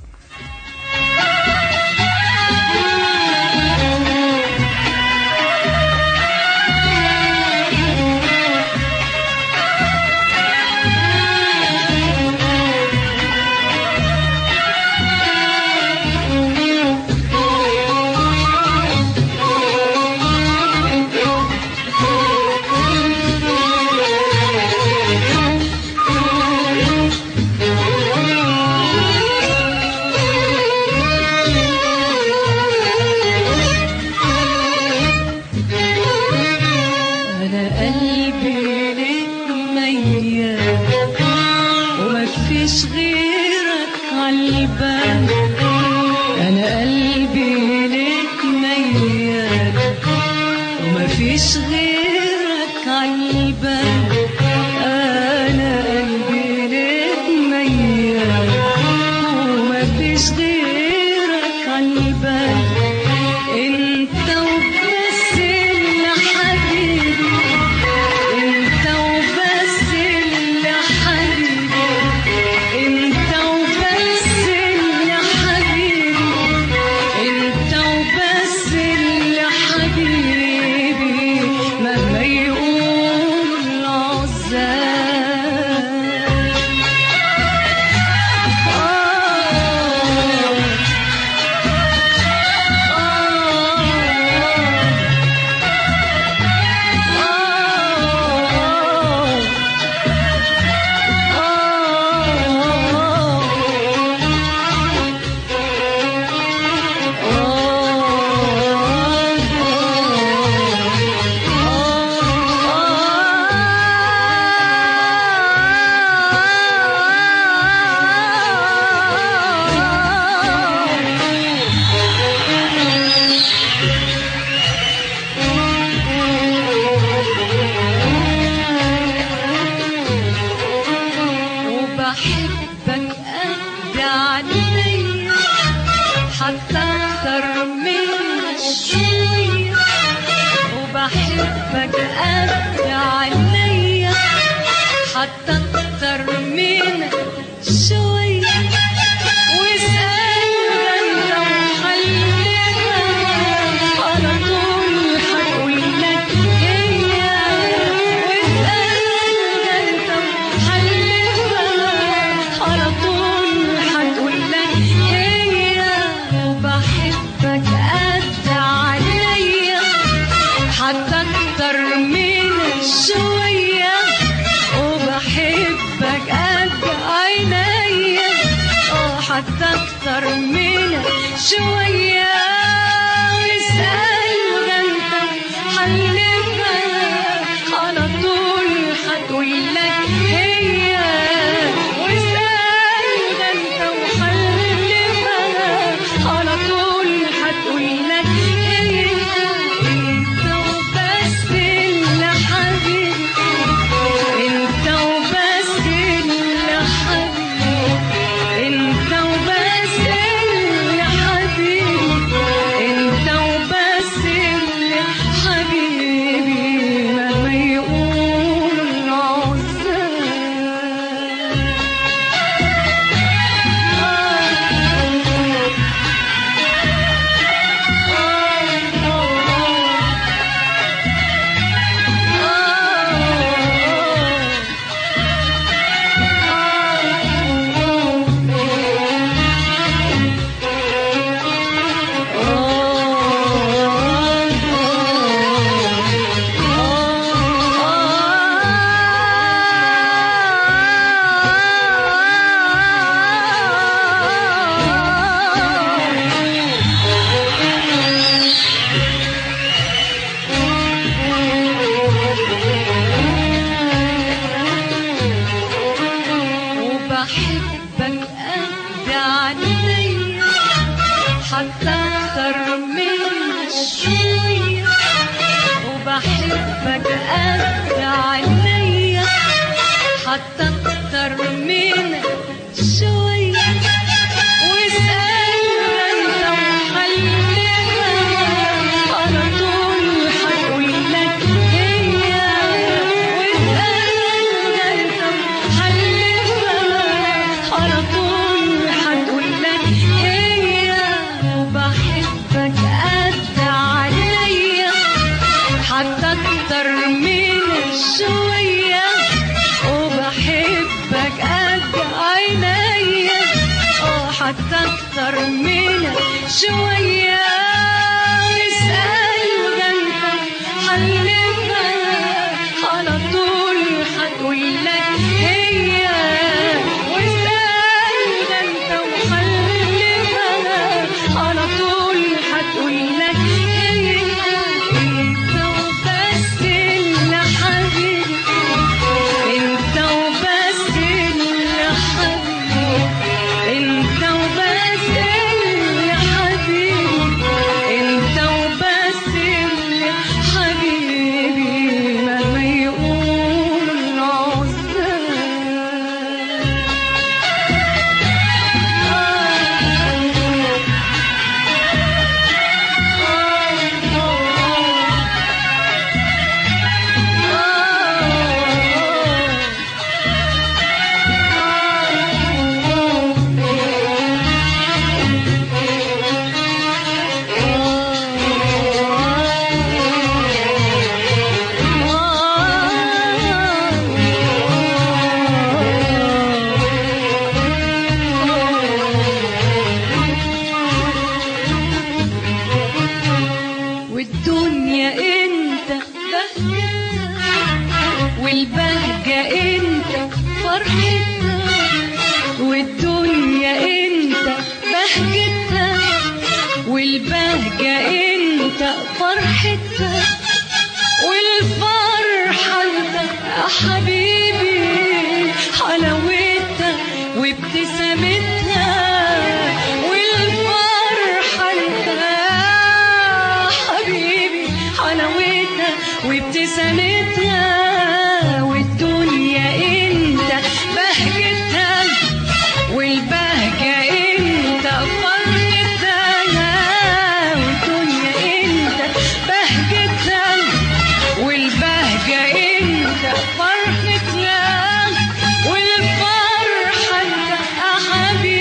H: حتى اكتر منها شوية واسأل غنتك حلفها على طول هتقولك هي واسأل غنتك وحلفها على طول هتقولك هي انت وبس اللي حبيبي انت وبس اللي حبيبي انت وبس اللي حبيبي انت وبس اللي حبيبي مهما يقول العزاب وبحبك قد عينيا حتى اكتر من شوية وبحبك قد عينيا حتى اكتر من شوية واسأل انت وحلفها على طول هتقولك هي واسأل انت وحلفها على طول هتقولك هي وبحبك قد عينيا حتى اكتر من شوية وبحبك قد عينيا حتى اكتر من شوية واسأل غنتك حلفها على طول هتقولك هي واسأل غنتك وحلفها على طول هتقولك هي انت وبس اللي حبيبي انت وبس اللي حبيبي انت وبس اللي حبيبي انت وبس اللي حبيبي مهما يقول العزاب والدنيا انت بهجتها والبهجة انت فرحتها والدنيا انت بهجتها والبهجة انت فرحتها والفرحة انت يا حبيبي حلاوتها وابتسامتها والفرحة انت يا حبيبي حلاوتها وابتسامتها والدنيا انت بهجتها والبهجة انت فرحتها والدنيا انت بهجتها والبهجة انت فرحتها والفرحة انت يا حبيبي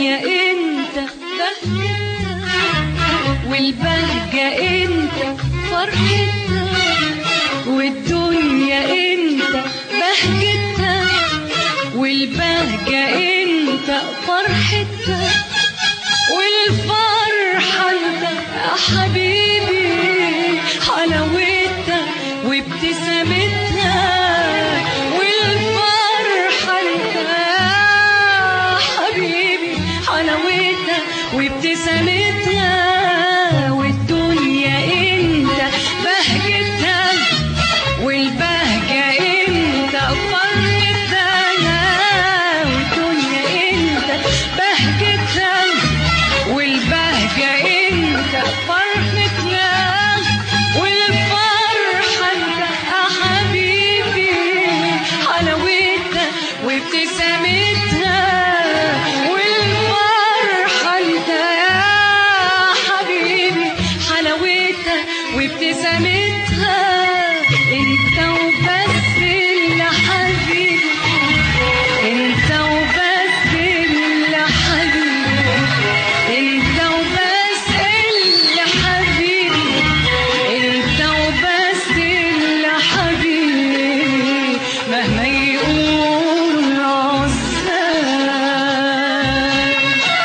H: والدنيا انت بهجتها والبهجة انت فرحتها والدنيا انت بهجتها والبهجة انت فرحتها والفرحة انت يا حبيبي حلاوتها وابتسامتها والفرحة انت يا حبيبي حلاوتها وابتسامتها والدنيا انت بهجتها والبهجة انت فرحتها والدنيا انت بهجتها والبهجة انت فرحتها والفرحة انت يا حبيبي حلاوتها وابتسامتها والفرحة انت يا حبيبي حلاوتها وابتسامتها انت وبس اللي حبيبي انت وبس اللي حبيبي انت وبس اللي حبيبي انت وبس اللي حبيبي مهما يقولوا العزاب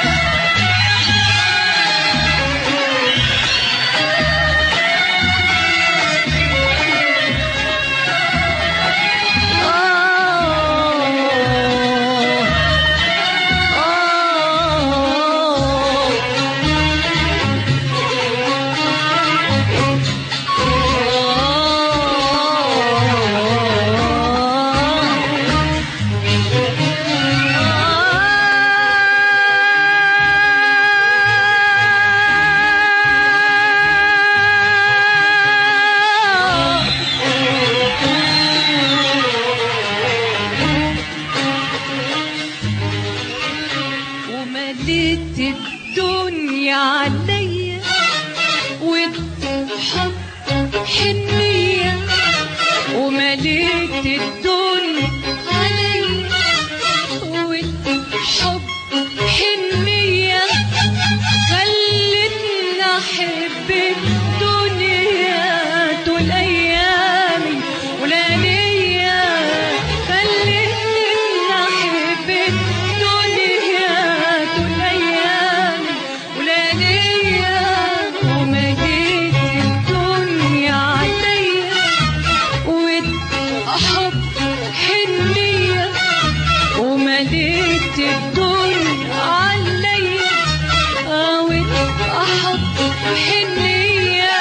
H: ومليت الدنيا عليا والحب حنية ومليت الدنيا عليا والحب حنية خلتني أحب الدنيا طول أيامي ولياليا خلتني أحب الدنيا طول أيامي ولياليا ومليت الدنيا عليا والحب حنية ومليت الدنيا عليا والحب حنية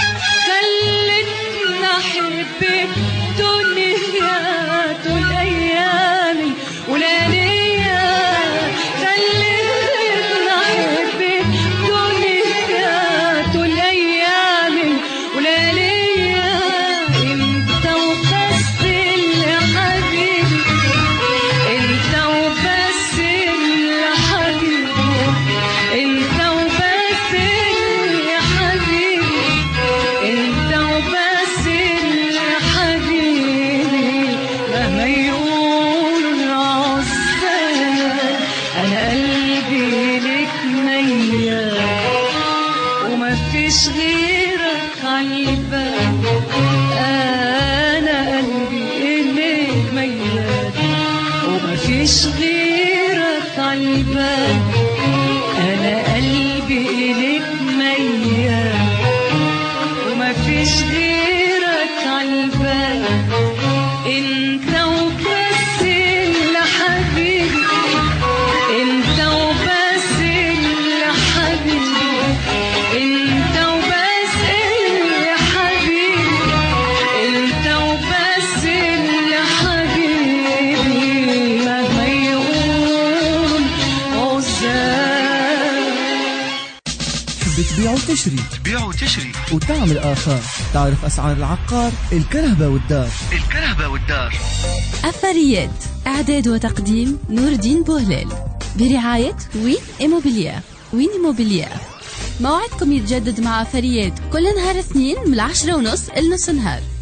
H: خلتني أحب الدنيا طول أيامي ولياليا خلتني أحب الدنيا طول أيامي ولياليا انت وبس اللي حبيبي انت وبس اللي حبيبي انت وبس اللي حبيبي انت وبس اللي حبيبي مهما يقولوا العزاب انا قلبي لك ميال ومفيش غيرك عالبال انا قلبي اليك ميال ومفيش غيرك عالبال انا قلبي اليك ميال ومفيش غيرك عالبال انت وبس اللي حبيبي انت وبس اللي حبيبي انت وبس اللي حبيبي انت وبس اللي حبيبي مهما يقول عزاب
A: بتبيع وتشري وتعمل آثار. تعرف أسعار العقار الكرهبة والدار.
B: أثريات إعداد وتقديم نور الدين بوهلال برعاية وين إيموبيليار. موعدكم يتجدد مع أثريات كل نهار اثنين من 10:30 لنص نهار.